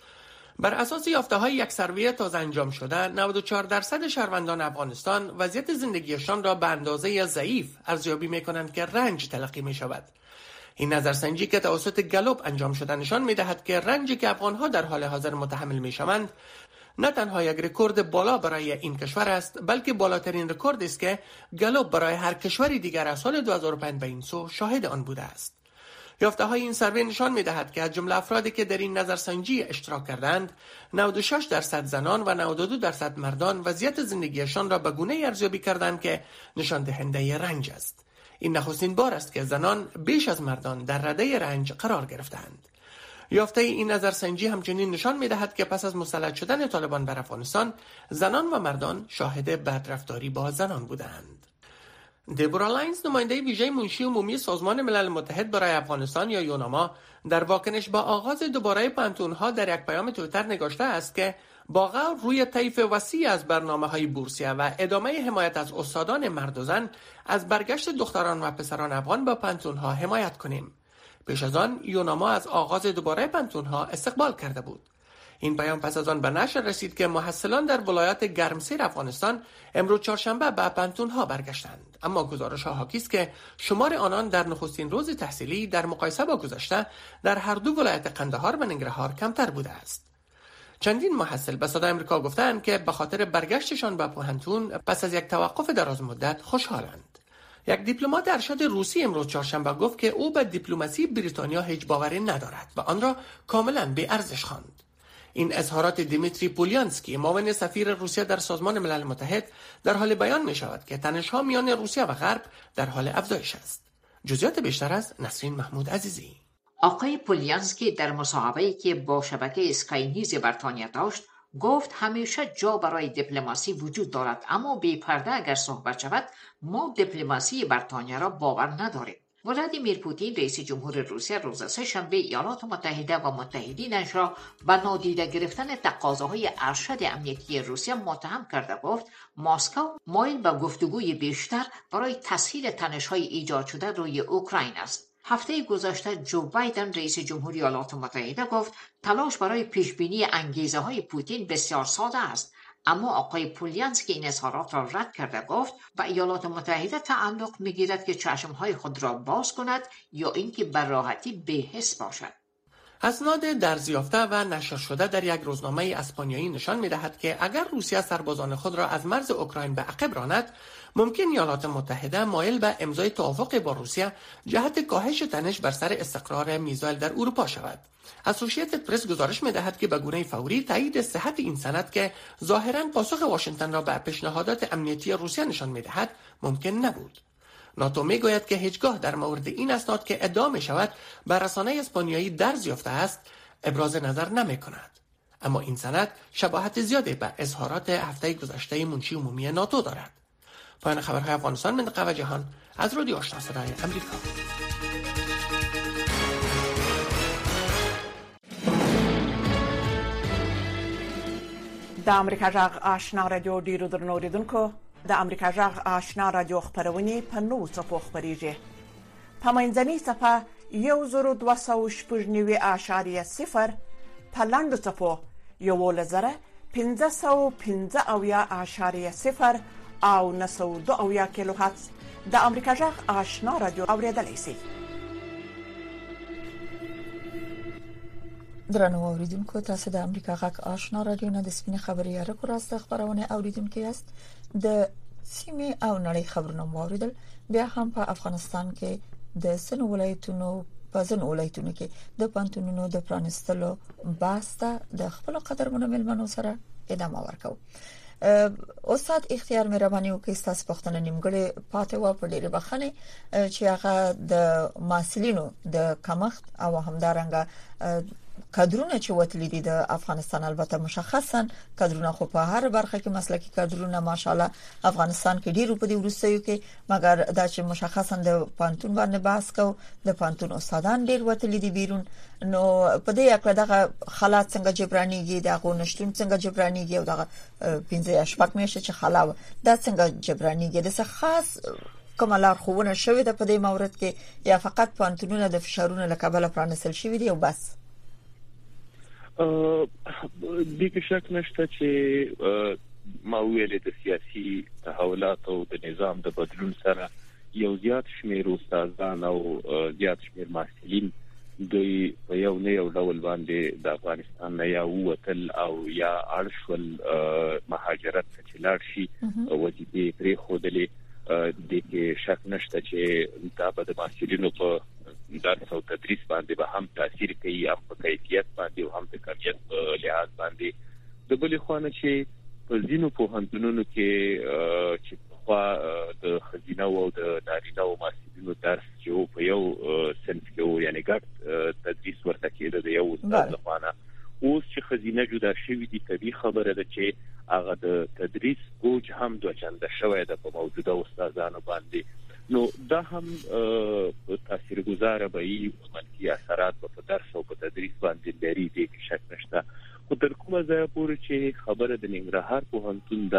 بر اساس یافته‌های یک سروی تازه انجام شده، نود و چهار درصد شهروندان افغانستان وضعیت زندگیشان را به اندازه ضعیف ارزیابی می‌کنند که رنج تلقی می‌شود. این نظرسنجی که توسط گالوپ انجام شده نشان می‌دهد که رنجی که افغان‌ها در حال حاضر متحمل می‌شوند، نه تنها یک رکورد بالا برای این کشور است، بلکه بالاترین رکوردی است که گالوپ برای هر کشوری دیگر از سال دو هزار و پنج به این سو شاهد آن بوده است. یافته‌های این سروی نشان می‌دهد که از جمله افرادی که در این نظرسنجی اشتراک کردند، نود و شش درصد زنان و نود و دو درصد مردان وضعیت زندگیشان را به گونه‌ای ارزیابی کردند که نشان دهنده رنج است. این نخستین بار است که زنان بیش از مردان در رده رنج قرار گرفتند. یافته این نظرسنجی همچنین نشان می‌دهد که پس از مسلط شدن طالبان بر افغانستان، زنان و مردان شاهد بدرفتاری با زنان بودند. دبورا لاینز، نماینده ویژه منشی عمومی سازمان ملل متحد برای افغانستان یا یوناما، در واکنش با آغاز دوباره پانتون‌ها در یک پیام توییتر نگاشته است که با غور روی طیف وسیع از برنامه‌های بورسیه و ادامه حمایت از استادان مرد و زن از برگشت دختران و پسران افغان با پانتون‌ها حمایت کنیم. پیش از آن یوناما از آغاز دوباره پانتون‌ها استقبال کرده بود. این پیام پس از آن به نشر رسید که محصلان در ولایت گرمسیر افغانستان امروز چهارشنبه به پانتون‌ها برگشتند، اما گزارش‌ها حاکی است که شمار آنان در نخستین روز تحصیلی در مقایسه با گذشته در هر دو ولایت قندهار و ننگرهار کمتر بوده است. چندین محصل به صدای آمریکا گفتند که به خاطر برگشتشان به پوهنتون پس از یک توقف دراز مدت خوشحالند. یک دیپلمات ارشد روسی امروز چهارشنبه گفت که او به دیپلماسی بریتانیا هیچ باوری ندارد و آن را کاملا بی ارزش خواند. این اظهارات دیمیتری پولیانسکی، معاون سفیر روسیه در سازمان ملل متحد، در حال بیان می شود که تنش‌ها میان روسیه و غرب در حال افزایش است. جزئیات بیشتر از نسرین محمود عزیزی. آقای پولیانسکی در مصاحبه‌ای که با شبکه اسکای نیوز بریتانیا داشت گفت همیشه جا برای دیپلماسی وجود دارد، اما بی پرده اگر صحبت شود ما دیپلماسی بریتانیا را باور نداریم. ولادیمیر پوتین رئیس جمهور روسیه روز سه‌شنبه ایالات متحده و متحدینش را به نادیده گرفتن تقاضاهای ارشد امنیتی روسیه متهم کرده. گفت مسکو مایل به گفتگوی بیشتر برای تسهیل تنش‌های ایجاد شده روی اوکراین است. هفته گذشته جو بایدن رئیس جمهور ایالات متحده گفت تلاش برای پیشبینی انگیزه‌های پوتین بسیار ساده است، اما آقای پولیانسکی این اظهارات را رد کرده. گفت به ایالات متحده تعلق می‌گیرد که چشم‌های خود را باز کند یا اینکه به راحتی بی‌حس باشد. اسناد درزیافته و نشر شده در یک روزنامه اسپانیایی نشان می‌دهد که اگر روسیه سربازان خود را از مرز اوکراین به عقب راند، ممکن ایالات متحده مایل به امضای توافق با روسیه جهت کاهش تنش بر سر استقرار میزایل در اروپا شود. اسوسییتد پرس گزارش می‌دهد که به گونه فوری تایید صحت این سند که ظاهراً پاسخ واشنگتن را به پیشنهادات امنیتی روسیه نشان می‌دهد ممکن نبود. ناتو میگوید که هیچگاه در مورد این اسناد که ادعا می شود بر رسانه اسپانیایی درز یافته است ابراز نظر نمی کند. اما این سند شباهت زیادی به اظهارات هفته گذشته منشی عمومی ناتو دارد. پایان خبرهای افغانستان، منطقه و جهان از رادیو آشنا صدای امریکا. د امریکا جغ آشنا رادیو ډیرو درنو اوریدونکو، د امریکا جغ آشنا رادیو خپرونې په نوو څپو خپریږي. په منځنۍ څپه یو زرو دوه سوه شپږ نوي اعشاریه صفر، په لنډو څپو یولس زره پنځه سوه پنځه اویا اعشاریه صفر او نهه سوه دوه اویا کیلو هرتز د امریکا جغ آشنا رادیو اوریدلی شئ. درنو اوریدونکو، تاسو د امریکا غږ آشنا رادیو نه د سپینې خبرې اړیکو راست خبرونه اوریدونکو یاست. د سیمې او نړۍ خبرونه موریدل. بیا هم په افغانستان کې د سن ولایتونو په ځینو ولایتونو کې د پانتونونو د پرانستلو باسته د خپل قدرمنو ملمنو سره ادامه ورکو. استاد اختیار مهرباني وکړئ، تاسو پښتنه نیمګړې پاتې و په ډېر بخنه چې هغه د ماسلینو د کمښت او همدارنګه کادرونه چې وتلی دي د افغانستان، البته مشخصا کادرونه خو په هر برخه کې مسلکي کادرونه ماشاءالله افغانستان کې ډیرو په دې ورستیو کې، مګر دا چې مشخصا د پانتون باندې بحث کو، د پانتون استادان ډیر وتلی دي بیرون. نو په دې اړه دغه حالات څنګه جبرانيږي، دغه نشټون څنګه جبرانيږي او دغه پنځه شپږ میاشتې چې خلاوه دا څنګه جبرانيږي؟ د څه خاص کومه لار خوونه شوې ده په دې مورد کې یا فقط پانتونونه د فشارونو له کبله پرانسل شوي دي او بس؟ دې کې شک نشته چې ما ویلې د سیاسي تحولات او د نظام د بدلون سره یو زیات شمیر استادان او زیات شمیر محصلین دوی په یو نه یو ډول باندې د افغانستان نه یا وتل او یا اړشول مهاجرت ته لاړ شي وظیفې پرې خودلې. د کې شک نشته چې دا به د محصلینو په درس او تدریس باندې به هم تاثیر کوي، هم په کیفیت باندې او هم په کمیت لحاظ باندې. د بلې خوانه چې په ځینو پوهنتونونو کې چې خو د خزینه او د نارینه او محصلینو درس چې په یو صنف کې یعنی ګډ تدریس ورته کېده د یو استاد لخوا، اوس چې خزینه جدا شوې دي طبيعي خبره ده چې هغه د تدریس بوج هم دوه چنده شوی ده په موجوده استادانو باندې. نو دا هم تاثیرګذار به وي، منفي اثرات په درس او په تدریس باندې لري، دې کې شک نشته. خو تر کومه ځای پورې چې خبره د ننګرهار پوهنتون ده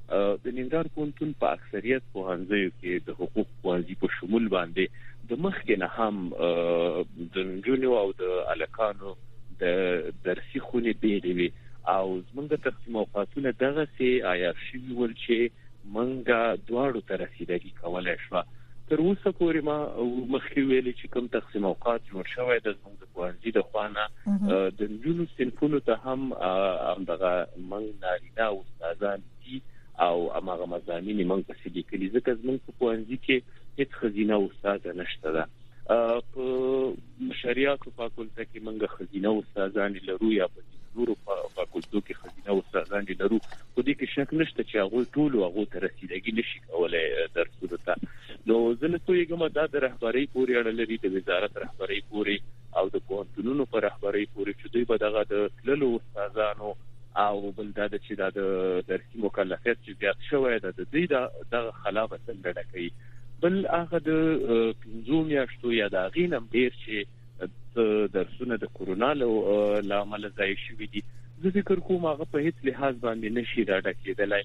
د ننګرهار پوهنتون په اکثریت پوهنځیو کې د حقوق پوهنځي په شمول باندې د مخکې نه هم د نجونو او د الکانو د درسي خونې بیلې وي او زمونږ تقسیم اوقاتونه دغه سي عیار شوي ول چې منګه دواړو ته رسیدګي کولای شوه. تر اوسه پورې ما مخکې ویلي چې کوم تقسیم اوقات جوړ شوی د زموږ د پوهنځي د خوانه د نجونو صنفونو ته هم همدغه موږ نارینه استادان دي او هغه مضامین موږ پسې لیکلي ځکه زموږ په پوهنځي کې هیڅ ښځینه استاد نشته ده. په شریعت فاکولټه کې موږ ښځینه استادان لرو یا په نورو فاکولټو کې ښځینه استادان لرو، خو دې کې شک نشته چې هغه ټول هغه ته رسیدګي نشي کولای درسونه ته. نو زه نه پوهیږم دا د رهبرۍ پورې اړه لري، د وزارت رهبرۍ پورې او د پوهنتونونو پر رهبرۍ پورې چې دوی به دغه د تللو استادانو او بل دا چې د درسي مکلفیت چې زیات شوی د دې د خلاف څنګه ډکې. بل هغه د پنځو میاشتو یا د غینم ډیر چې درسونه د کورونا له امله ځای شوي دي، زه فکر کوم هغه په هیڅ لحاظ باندې نشي راډکېدلی.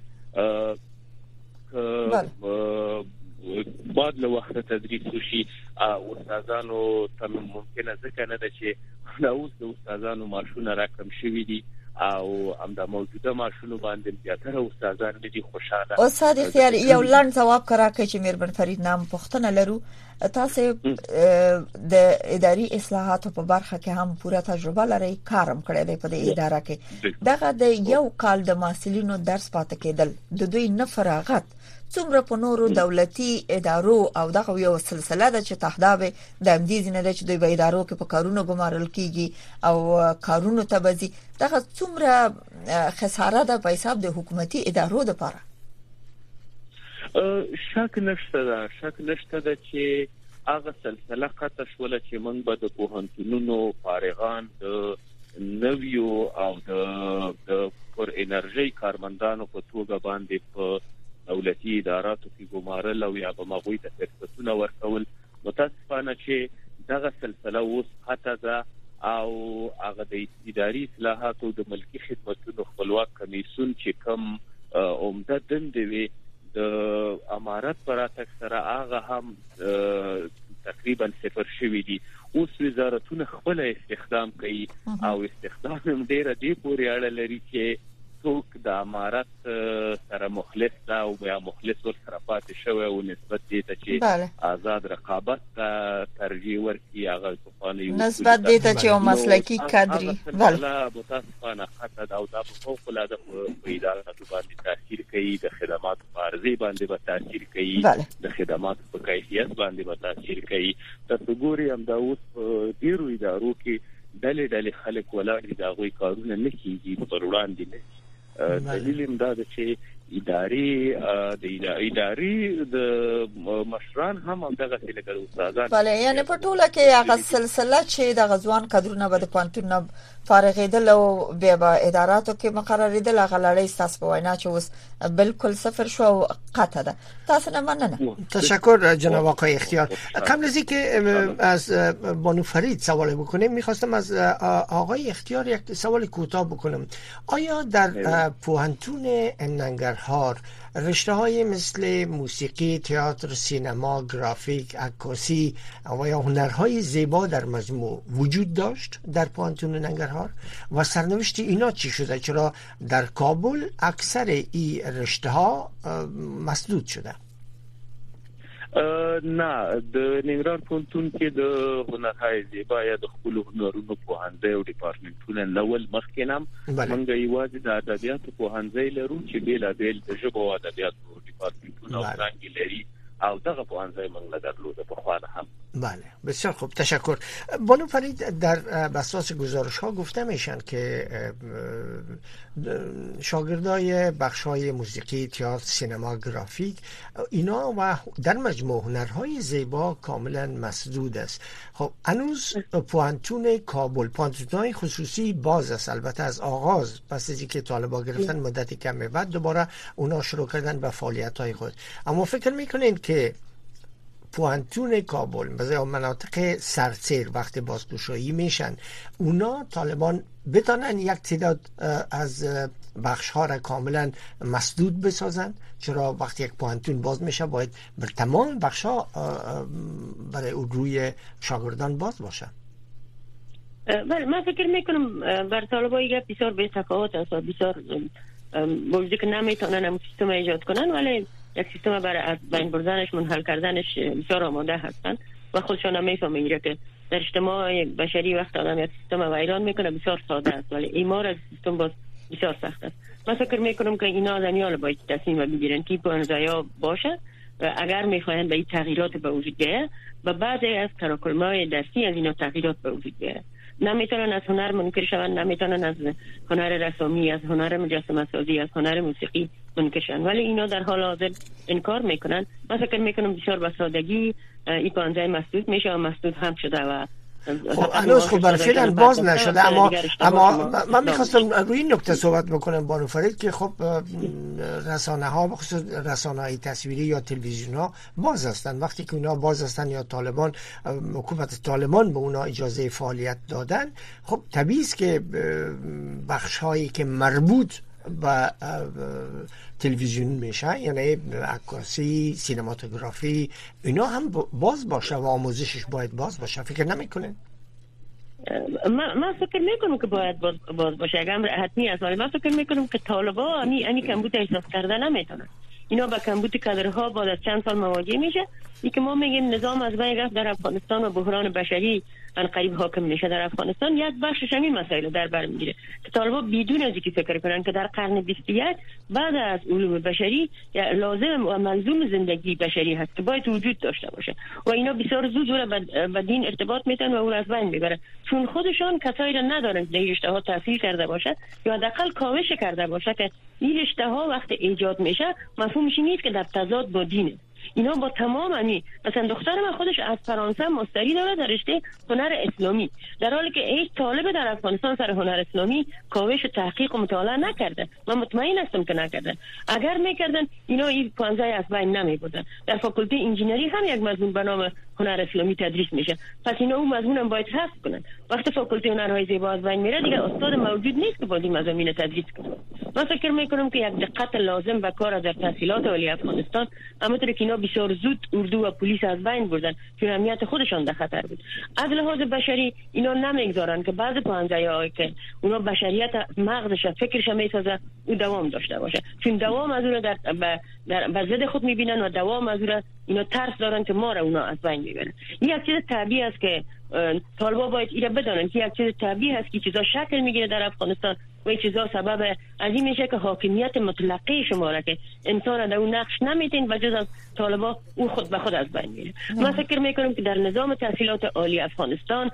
بعد له وخت تدریس وشي استادانو ته ممکنه ځکه نه ده چې اوس د استادانو معاشونه راکم شوي دي او هم د موجوده معاشونو باندې زیاتره استادان دي خوشاله. استاد اختیار یو لنډ ځواب راکړئ چې میرمن فرید نام پوښتنه لرو. تاسو د اداري اصلاحاتو په برخه کې هم پوره تجربه لرئ، کارم کړی دی په دې اداره کې. دغه د یو کال د محصلینو درس پاتې کېدل د دوی نه فراغت څومره په نورو دولتي ادارو او دغه یو سلسله ده چې تهداب د امدیز نه ده چې دوی په ادارو کې په کارونو ګمارل کیږي او کارونو ته بځي، دغه څومره خساره ده په حساب د حکومتي ادارو لپاره؟ شک نشته ده شک نشته ده چې هغه سلسله قطع شوله چې موږ به د پوهنتونونو فارغان د نویو او د پر انرژي کارمندانو په توګه باندې په دولتي اداراتو کې ګمارل او یا به مغوی ته فرصتونه ورکول. متاسفانه چې دغه سلسله اوس قطع ده او هغه د اداري اصلاحاتو د ملکي خدمتونو خپلواک کمیسیون چې کوم عمده دندې وي د امارات پر اساس سره هغه هم تقریبا صفر شوی دي. اوس وزارتونه خپل استخدام کوي او استخدام هم ډیر دی پورې اړه لري چې څوک د امارات سره مخلص ده او بیا مخلص ور سره پاتې شوی او نسبت دې ته چې آزاد رقابت ته ترجیح ورکړي هغه طوفاني نسبت دې ته چې مسلکی کادري بله متاسفانه خطا او دا په فوق العاده په اداره باندې تاثیر کوي، د خدماتو په عرضه باندې به تاثیر کوي، د خدماتو په کیفیت باندې به تاثیر کوي. تاسو ګورئ هم دا اوس ډیرو ادارو کې ډلې ډلې خلک ولاړ دي، دا غوي کارونه نه کیږي پر وړاندې نه. دلیل هم دا ده چې اداري د اداري د مشران هم دغه څه استادان بله یعنی په ټوله کې هغه سلسله چې د غزوان کادرونه به د پانتون فارغېدل او بیا به اداراتو کې مقررېدل هغه لړۍ ستاسو په وینا چې اوس بالکل صفر شو او قطع ده. تاسو نه مننه. تشکر جناب آقای اختیار. قبل از اینکه از بانو فرید سوال بکنیم میخواستم از آقای اختیار یک سوال کوتاه بکنم. آیا در پوهنتون ننگرهار رشته های مثل موسیقی، تئاتر، سینما، گرافیک، عکاسی و یا هنرهای زیبا در مجموع وجود داشت در پوهنتون ننگرهار و سرنوشت اینا چی شده؟ چرا در کابل اکثر این رشته ها مسدود شده؟ نه، د ننګرهار پوهنتون کې د هنرهای زیبا یا د خپل هنرونو پوهنځي او ډپارټمنټونه لول مخکې نام موږ یوازې د ادبیاتو پوهنځي لرو چې بیلابیل د ژبو او ادبیاتو ډپارټمنټونه او څنګه لري او دغه پوهنځي موږ درلوده په خواله هم. بله بسیار خوب، تشکر. بانو فرید در اساس گزارش ها گفته میشن که شاگردای بخش‌های موسیقی، تئاتر، سینما، گرافیک اینا و در مجموع هنرهای زیبا کاملا مسدود است. خب هنوز پوهنتون کابل، پوهنتون‌های خصوصی باز است، البته از آغاز پس از اینکه طالبا گرفتن مدتی کمی بعد دوباره اونا شروع کردن به فعالیت‌های خود. اما فکر میکنین که پوانتون کابل مثلا مناطق سرسیر وقتی بازگشایی میشن اونا طالبان بتانن یک تعداد از بخش ها را کاملا مسدود بسازن؟ چرا وقتی یک پوانتون باز میشه باید بر تمام بخش ها برای روی شاگردان باز باشن؟ بله من فکر میکنم بر طالبان یک بسیار به تفاوت است، بسیار بوجودی که نمیتونن هم سیستم ایجاد کنن ولی یک سیستم برای از بین بردنش منحل کردنش بسیار آماده هستن و خودشان هم میفهمن که در اجتماع بشری وقت آدم یک سیستم ویران میکنه بسیار ساده است ولی ایمار از سیستم باز بسیار سخت است. من فکر میکنم که اینا دنیال باید تصمیم بگیرن که پانزایا باشه و اگر میخواین به این تغییرات به وجود بیاید و بعد از تراکم‌های درسی از اینا تغییرات به وجود بیاید. نمیتونن از هنر منکر شوند، نمیتونن از هنر رسامی، از هنر مجسمه سازی، از هنر موسیقی منکر شوند ولی اینا در حال حاضر انکار میکنن. من فکر میکنم بسیار به سادگی این پانزه مسدود میشه و مسدود هم شده و خب هنوز خب برای فعلا باز نشده اما اما من میخواستم روی این نکته صحبت بکنم بانو فرید که خب رسانه ها بخصوص رسانه های تصویری یا تلویزیون ها باز هستن. وقتی که اونا باز هستن یا طالبان حکومت طالبان به اونا اجازه فعالیت دادن خب طبیعی است که بخش هایی که مربوط و تلویزیون میشه یعنی عکاسی، سینماتوگرافی اینا هم باز باشه و آموزشش باید باز باشه. فکر نمیکنه؟ من من فکر میکنم که باید باز, باز باشه اگر امر حتمی است ولی من فکر میکنم که طالبا انی انی کمبود احساس کرده نمیتونن. اینا با کمبود کادرها بعد از چند سال مواجه میشه. این که ما میگیم نظام از بین رفت در افغانستان و بحران بشری ان قریب حاکم میشه در افغانستان یک بخشش همین مسائل در بر میگیره که طالبا بدون از اینکه فکر کنن که در قرن بیست و یک بعد از علوم بشری لازم و ملزوم زندگی بشری هست که باید وجود داشته باشه و اینا بسیار زود رو به دین ارتباط میتن و اون از بین میبره چون خودشان کسایی را ندارن در رشته ها تحصیل کرده باشه یا حداقل کاوش کرده باشه که این رشته ها وقت ایجاد میشه مفهومش نیست که در تضاد با دینه. اینا با تمام انی مثلا دختر من خودش از فرانسه مستری داره در رشته هنر اسلامی در حالی که هیچ طالب در افغانستان سر هنر اسلامی کاوش و تحقیق و مطالعه نکرده. من مطمئن هستم که نکردن. اگر میکردن اینا این پانزه از بین نمی بودن. در فاکولته انجینری هم یک مضمون به نام هنر اسلامی تدریس میشه پس اینا اون مضمون هم باید حذف کنن. وقتی فاکولته هنرهای زیبا از بین میره دیگه استاد موجود نیست که باید این مضامین تدریس کنه. من فکر میکنم که یک دقت لازم به کار در تحصیلات عالی افغانستان همونطور که اینا بسیار زود اردو و پلیس از بین بردن چون امنیت خودشان در خطر بود. از لحاظ بشری اینا نمیگذارن که بعض پانزه‌ای که اونا بشریت مغزش فکرش میسازه او دوام داشته باشه چون دوام از اون در در بزد خود میبینن و دوام از اون اینا ترس دارن که ما را اونا از بین میبرن. این یک چیز طبیعی است که طالبا باید اینا بدانن که یک چیز طبیعی است که چیزا شکل میگیره در افغانستان و این چیزا سبب از این میشه که حاکمیت مطلقه شما را که انسان در اون نقش نمیتین و جز از طالبا او خود به خود از بین میره. من فکر میکنم که در نظام تحصیلات عالی افغانستان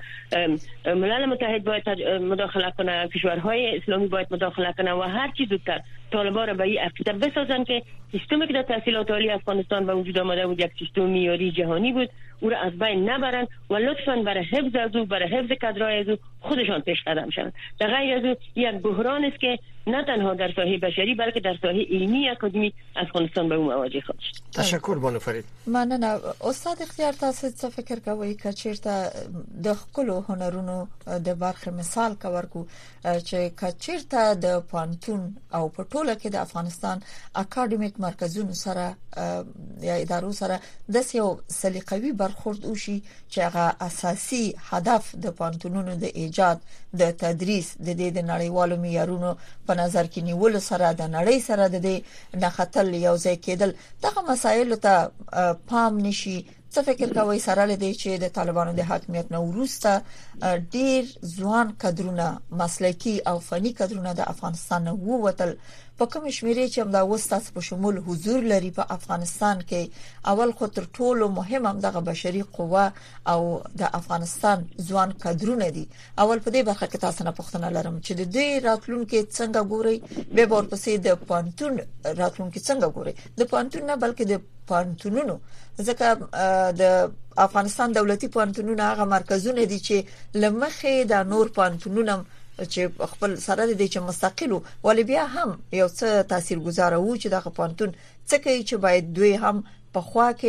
ملل متحد باید مداخله کنه، کشورهای اسلامی باید مداخله کنه و هر چیز زودتر طالبا را به این عقیده بسازن که سیستمی که در تحصیلات عالی افغانستان به وجود آمده بود یک سیستم معیاری جهانی بود او را از بین نبرن و لطفاً برای حفظ از او برای حفظ کادرهای از او خودشان پیش قدم شوند. در غیر از او یک بحران است که نه تنها در ساحه بشری بلکه در ساحه علمی اکادمی افغانستان به اون مواجه خواهد شد. تشکر بانو فرید. مننه استاد اختیار. تاسو څه فکر کوئ چې چیرته د خپلو هنرونو د برخې مثال کورکو چې چیرته د پانتون او په ټوله کې د افغانستان اکاډمیک مرکزونو سره یا ادارو سره د یو سلیقوي برخورد وشي چې هغه اساسي هدف د پانتونونو د ایجاد د تدریس د دې د نړیوالو معیارونو په نظر کې نیول سره د نړۍ سره د دې نختل یو ځای کېدل دغه مسایل ته پام نشي. څه فکر کوي سره لدی چې د طالبانو د حاکمیت نه وروسته ډیر ځوان کادرونه مسلکی او فني کادرونه د افغانستان نه ووتل په کوم شمیرې چې دا وستاس په شمول حضور لري په افغانستان کې اول خو تر ټولو مهم هم دغه بشري قوه او د افغانستان ځوان کادرونه دي. اول په دې برخه کې تاسو نه پوښتنه لرم چې د دې راتلونکو څنګه ګوري به ورپسې د پانتون راتلونکو څنګه ګوري د پانتون نه بلکې د پانتونونو ځکه د افغانستان دولتي پانتونونه هغه مرکزونه دي چې لمخې د نور پانتونونو چې خپل سره دي چې مستقلو ولې بیا هم یو څه تاثیرګذار وو چې د پانتون څه کوي چې باید دوی هم په خوا کې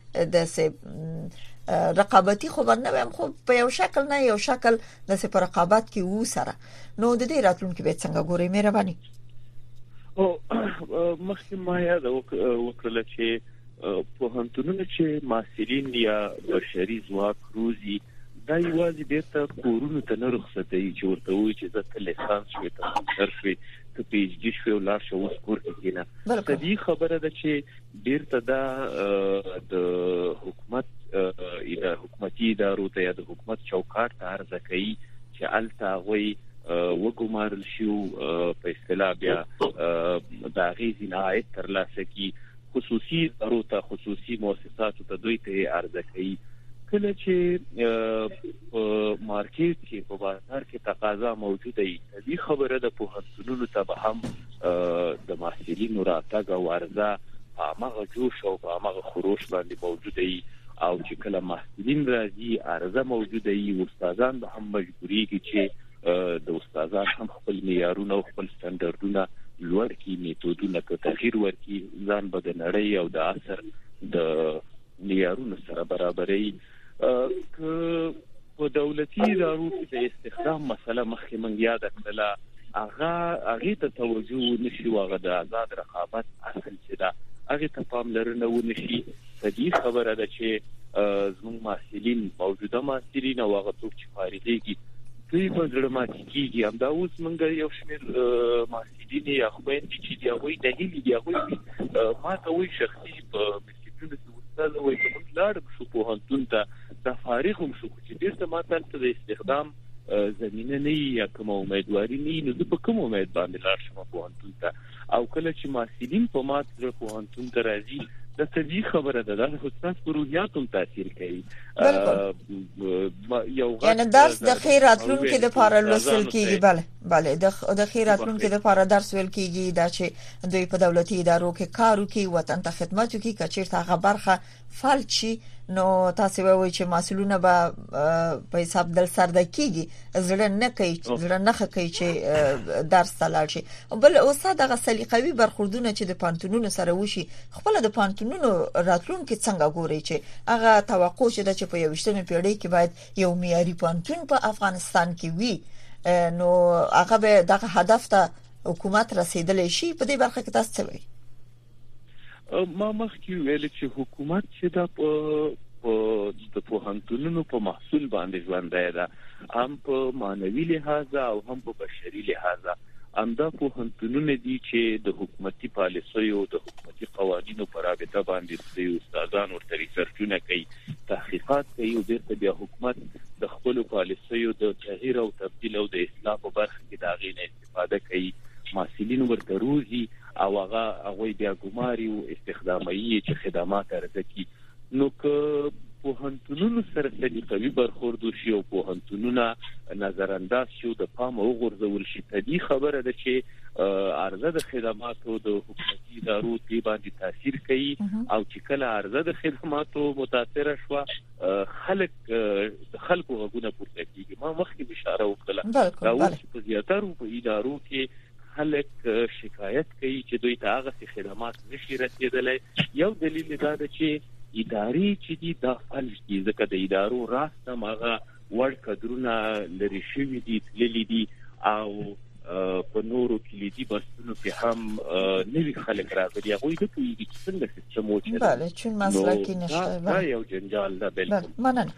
د سه رقابتي خو باندې هم خو په یو شکل نه یو شکل د سه پر رقابت کې وو سره نو د دې راتلونکو به څنګه ګوري مهرباني او مخکې ما یاد وکړل چې په هنتونو چې محصلین یا بشري ځواک روزي دا یوازې بیرته کورونو ته نه رخصتي چې ورته وي چې د لیسانس شوی ته ماستر شوی ته پی ایچ ډي شوی ولر شو اوس کور کې کېنه د دې خبره ده چې بیرته دا د حکومت اداره حکومتي ادارو ته یا د حکومت چوکاټ ته عرضه کوي چې الته وي وګمارل شو په اصطلاح بیا دا غیزي نه ترلاسه کی خصوصي ادارو ته خصوصي مؤسساتو ته دوی ته عرضه کوي کله چې مارکیټ کې په بازار کې تقاضا موجوده وي دې خبره د پوهنتونونو ته به هم د محصلینو راتګ او عرضه هغه جوش او هغه خروش باندې موجوده وي او چې کله محصلین راځي عرضه موجوده وي استادان به هم مجبوريږي چې د استادان هم خپل معیارونه او خپل سټانډرډونه لوړ کړي میتودونه ته تغییر ورکړي ځان به د نړۍ او د عصر د معیارونو سره برابرۍ که په دولتي ادارو کې د استخدام مسله مخکې منګ یاد کړله هغه هغه ته توجه نشي واغه د آزاد رقابت اصل چې دا هغه ته پاملرنه ونشي صدې خبره ده چې زموږ محصلین موجوده محصلین او هغه څوک چې فارغيږي دوی په ځړ ماتي کیږي هم دا اوس موږ یو شمېر محصلین یا خويندې چې دی وایي د هیلې دی وایي ما ته وایي شخصي په مسکینونو کې استاد وایي کوم لار شو په هنتون ته د فارغ هم شو چې ډېر ته ماته د استخدام زمينه نه یا کوم امیدواري نه نو د کوم امید باندې لار شم په هنتون ته او کله چې محصلین په ماته په هنتون ته راځي د تدې خبره ده د خصوص پروژاتو تاثیر کوي یو یعنی درس د خیراتلونکو د لپاره لوستل کیږي bale bale د د خیراتلونکو د لپاره درس ویل کیږي دا چې دوی په دولتي ادارو کې کار کوي وطن ته خدمت کوي کچیر ته برخه فالچی نو تاسو وایي چې مسؤلونه به په حساب دل سر د کیږي زړه نه کوي زړه نه کوي چې درس تلل شي بل اوسه دغه سلیقوي برخوردونه چې د پانتونونو سره وشي خپل د پانتونونو راتلونکو څنګه ګوري چې هغه توقع شته چې په یوشتمه پیړۍ کې باید یو معیاري پانتون په افغانستان کې وي نو هغه به دغه هدف ته حکومت رسیدلی شي په دې برخه کې تاسو څه وایي ما مخکې ویل چې حکومت چې د د پوهنتونونو په محصول باندې ژوندای ده هم په مانوي لحاظ او هم په بشري لحاظ امدا پوهنتونونه دي چې د حکومتي پالیسیو د حکومتي قوانینو پر رابطه باندې د استادان ورته ریسرچونه کوي تحقیقات کوي او بیرته بیا حکومت د خپل پالیسیو د تغییر او تبديل او د اصلاح په برخه کې دا غي نه استفاده کوي محصلین ورته روزي او هغه هغه بیا ګماري او استخدامي چې خدمات ارزه کی نو که پوهنتونونو سره د قوي برخورد شي او پوهنتونونه نظر انداز شي د پام او غورځول شي تدې خبره ده چې عرضه د خدماتو د حکومتي ادارو دی باندې تاثیر کوي او چې کله عرضه د خدماتو متاثر شوه خلک خلکو غوونه پورته کیږي ما مخکې اشاره وکړه دا اوس په زیاتره په ادارو کې خلک شکایت کوي چې دوی ته هغه خدمات نشي رسیدلای یو دلیل دا ده چې اداري چې دي د فلج دي ځکه د ادارو راسته ماغه ورډ کډرونه لري شوی دي تللی دي او په نورو کلیدي بسونو کې هم نوی خلک راغلي هغه د کوي چې څنګه سیستم وچه بله چون مسئله کې نشته دا یو جنجال ده بله مننه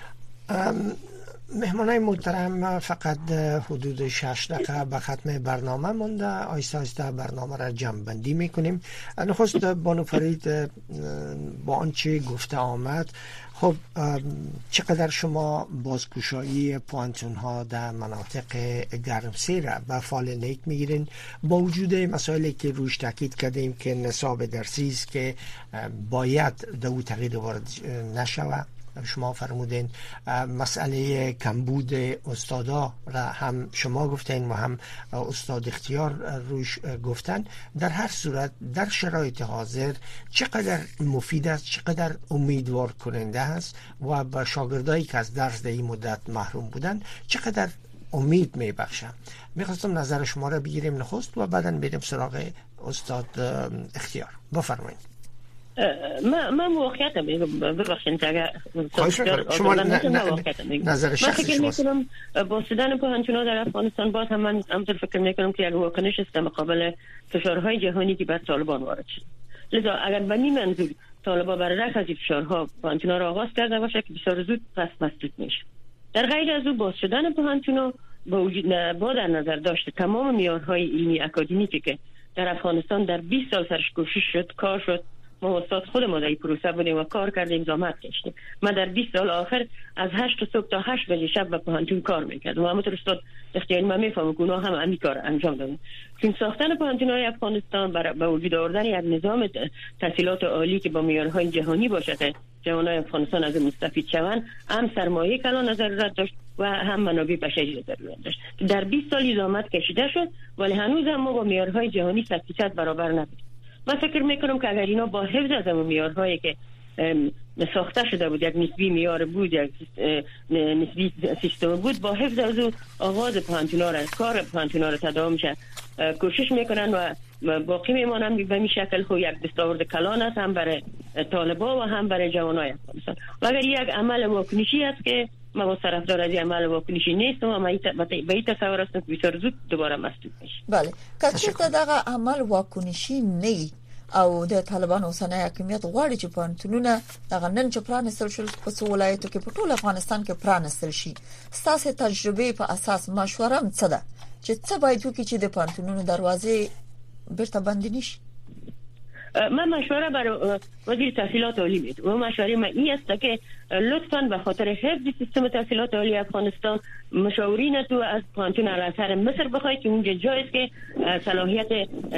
مهمانای محترم فقط حدود شش دقیقه به ختم برنامه مونده آیسته آیسته برنامه را جمع بندی میکنیم نخست بانو فرید با آنچه گفته آمد خب چقدر شما بازگشایی پوانتون ها در مناطق گرمسیر را به فال نیک میگیرین با وجود مسائلی که روش تاکید کردیم که نصاب درسی است که باید دو تغییر وارد نشود شما فرمودین مسئله کمبود استادا را هم شما گفتین و هم استاد اختیار روش گفتن در هر صورت در شرایط حاضر چقدر مفید است چقدر امیدوار کننده است و به شاگردایی که از درس در این مدت محروم بودن چقدر امید میبخشم میخواستم نظر شما را بگیریم نخست و بعداً بریم سراغ استاد اختیار بفرمایید ما ما موقعیت میگم ببخشید اگر شما نظر شخصی شماست. من فکر با شدن پوهنتون‌ها در افغانستان باز هم من همطور فکر میکنم که یک واکنش است مقابل فشارهای جهانی که بر طالبان وارد شد. لذا اگر به این منظور طالبان برای رفع از فشارها پوهنتون‌ها را آغاز کرده باشه که بسیار زود پس مسدود میشه. در غیر از او باز شدن پوهنتون‌ها با وجود با در نظر داشته تمام معیارهای علمی اکادمیکی که در افغانستان در بیست سال سرش کوشش شد، کار شد، ما استاد خود ما در این پروسه بودیم و کار کردیم، زحمت کشیدیم. ما در بیست سال آخر از هشت صبح تا هشت بجه شب به پوهنتون کار میکردم و همونطور استاد اختیاری ما میفهمه که اونها هم همین کار انجام دادن. چون ساختن پوهنتون‌های افغانستان برای به وجود آوردن یک نظام تحصیلات عالی که با معیارهای جهانی باشه که جوانای افغانستان از مستفید شوند، هم سرمایه کلان ضرورت داشت و هم منابع بشری ضرورت داشت. در بیست سال زحمت کشیده شد ولی هنوز هم ما با معیارهای جهانی صد درصد برابر نبودیم. من فکر میکنم که اگر اینا با حفظ از اون معیارهایی که ساخته شده بود، یک نسبی معیار بود، یک نسبی سیستم بود، با حفظ از اون آغاز پوهنتون‌ها را، کار پوهنتون‌ها را تداوم شه کوشش میکنن و باقی میمانن به این شکل خو یک دستاورد کلان است هم برای طالبا و هم برای جوانای افغانستان. و اگر یک عمل واکنشی است که ما با طرفدار از عمل واکنشی نیستم و به این تصور هستم که بسیار زود دوباره مسدود میشه. بله کچې دغه عمل واکنشي نه او د طالبان اوسنۍ حکومت غواړي چې پوهنتونونه دغه نن چې پرانستل شول په څو ولایتو کې په ټول افغانستان کې پرانستل شي. ستاسو تجربه په اساس مشوره څه ده چې څه باید وکړي چې د پوهنتونونو دروازې بیرته بند نشي؟ من مشوره برای وزیر تحصیلات عالی میدم و مشوره من این است که لطفاً به خاطر حفظ سیستم تحصیلات عالی افغانستان مشاورین تو از پوهنتون الازهر مصر بخواید که اونجا جایی است که صلاحیت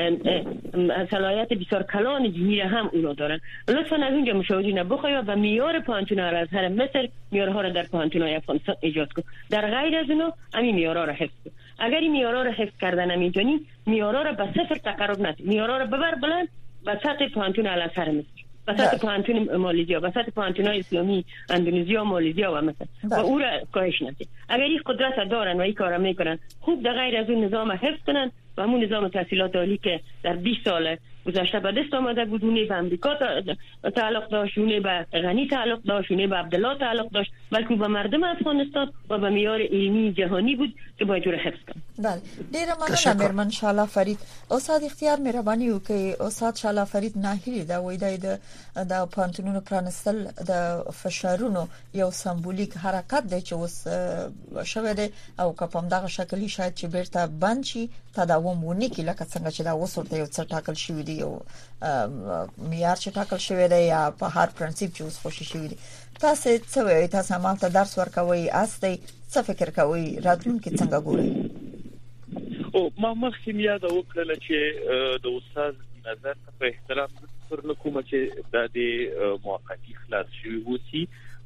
صلاحیت بسیار کلان دینی هم اونا دارن، لطفاً از اونجا مشاورین بخواید و معیار پوهنتون الازهر مصر معیارها را در پوهنتون‌های افغانستان ایجاد کن. در غیر از اونها همین معیارها را حفظ کن. اگر این معیارها را حفظ کردن نمیتونی، معیارها را به صفر تقرب ندید، معیارها را ببر بلند به سطح پوهنتون الازهر مصر، به سطح پوهنتون مالزیا، به سطح پوهنتون‌های اسلامی اندونزیا، مالزیا و مصر و او را کاهش ندید. اگر این قدرت دارن و این کارا میکنن، خوب در غیر از اون نظام حفظ کنن و همون نظام تحصیلات عالی که در بیست سال گذشته به دست آمده بود، اونه به امریکا تعلق داشت، اونه به غنی تعلق داشت، اونه به عبدالله تعلق داشت، بلکه به مردم افغانستان و به معیار علمی جهانی بود که باید رو حفظ کنن. بله ډیره مننه میرمن شاله فرید. استاد اختیار مهرباني وکړئ. استاد شاله فرید ناهیلی دا وای د د پوهنتونونو پرانستل د فشارونو یو سمبولیک حرکت دی چې اوس شوه دی او که په دغه شکلی شاید چې بیرته بند شي تداوم ونی کی لکه څنګه چې دا اوس ورته یو څه ټاکل شوی دی او معیار چې ټاکل شوی دی یا په هر پرنسپ چې اوس خوشی شوی دی. تاسو څه وایي؟ تاسو هم ته درس ورکوي استي څه فکر کوي راتلونکي څنګه ګوري؟ او ما مخکې یاد وکړل چې د استاد نظر په احترام پر کومه چې د موقتی خلاص شوی وسی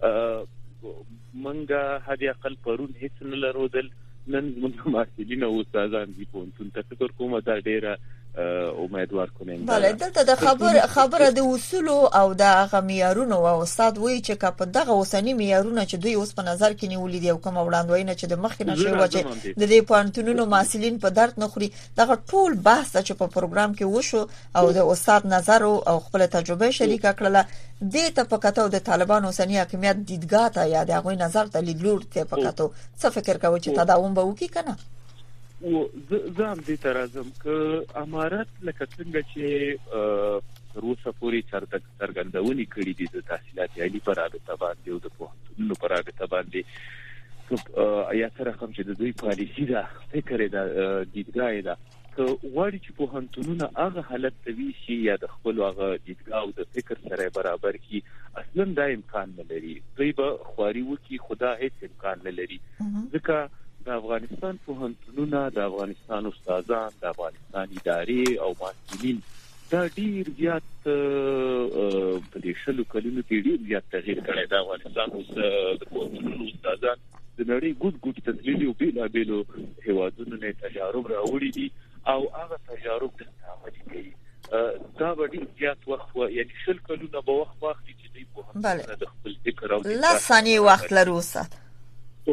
منګه هدي اقل پرون هیڅ نه لرودل نن موږ مسؤلین او استادان دي په تون تفکر کومه دا ډیره امیدوار کوم. بله دلته د خبر خبره د اصول او د غمیارونو او استاد وایي چې په دغه اوسنی معیارونه چې دوی اوس په نظر کې نیولې دي او کوم وړاندوینه چې د مخکې نشي وځي د دې پوهنتونونو مسؤلین په درد نه خوري. دغه ټول بحث چې په پروګرام کې وشو او د استاد نظر او خپل تجربه شریکه کړله د ته پکاتو د طالبان اوسنی حکومت دیدګاه ته یا د هغه نظر ته لیدلور ته پکاتو څه فکر کوي چې تداوم به وکړي کنه؟ و زم دې ترازم ک امارات لکه څنګه چې روسه پوری څرګندونې کړې دي د تحصیلات عالی پر رابطه باندې او د پوهنتونونو پر رابطه باندې یا تر کوم چې د دوی پالیسی ده فکر ده دیدګاه ده که وړي چې پوهنتونونه هغه حالت دوی شي یا د خپل هغه دیدګاه او د فکر سره برابر کی اصلا دا امکان نه لري. دوی به خواري وکي خدا هیڅ امکان نه لري ځکه د افغانستان پوهنتونونه د افغانستان استادان د افغانستان ادارې او مسؤلین دا ډیر زیات په دې شلو کلونو کې ډیر زیات تغییر کړی. د افغانستان د پوهنتونونو استادان د نړۍ ګډ ګډ تسلیلي او بیل بیلو هیوادونو نه تجارب راوړي دي او هغه تجارب د عملي کوي. دا به ډیر زیات وخت یعنی شل کلونه به وخت واخلي چې دوی پوهنتونونه د خپل فکر او لا ثانیه وخت لري.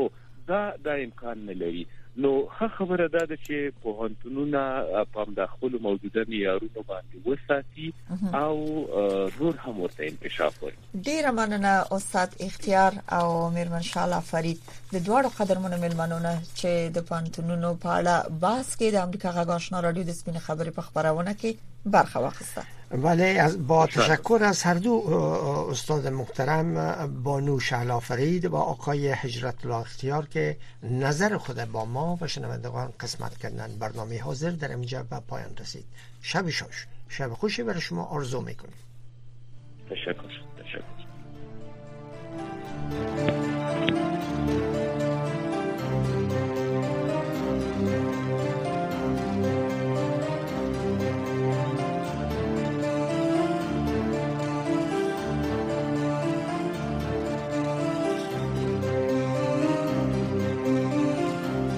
دا د امکان نه لري. نو ښه خبره ده چې پوهنتونونه په داخلو موجوده معیارونو باندې وساتي او نور هم ورته انکشاف ورکړي. ډیره مننه استاد اختیار او میرمن شاله فرید د دوړو قدرمنو ملمنونه چې د پوهنتونونو په اړه بحث کې د امریکا غږ آشنا رادیو د سپین خبرې په خبرونه کې برخه واخیسته. ولی از با تشکر از هر دو استاد محترم بانو شعلا فرید و آقای هجرت الله اختیار که نظر خود با ما و شنوندگان قسمت کردن. برنامه حاضر در اینجا به پایان رسید. شب شوش شب خوشی برای شما آرزو میکنیم. تشکر تشکر.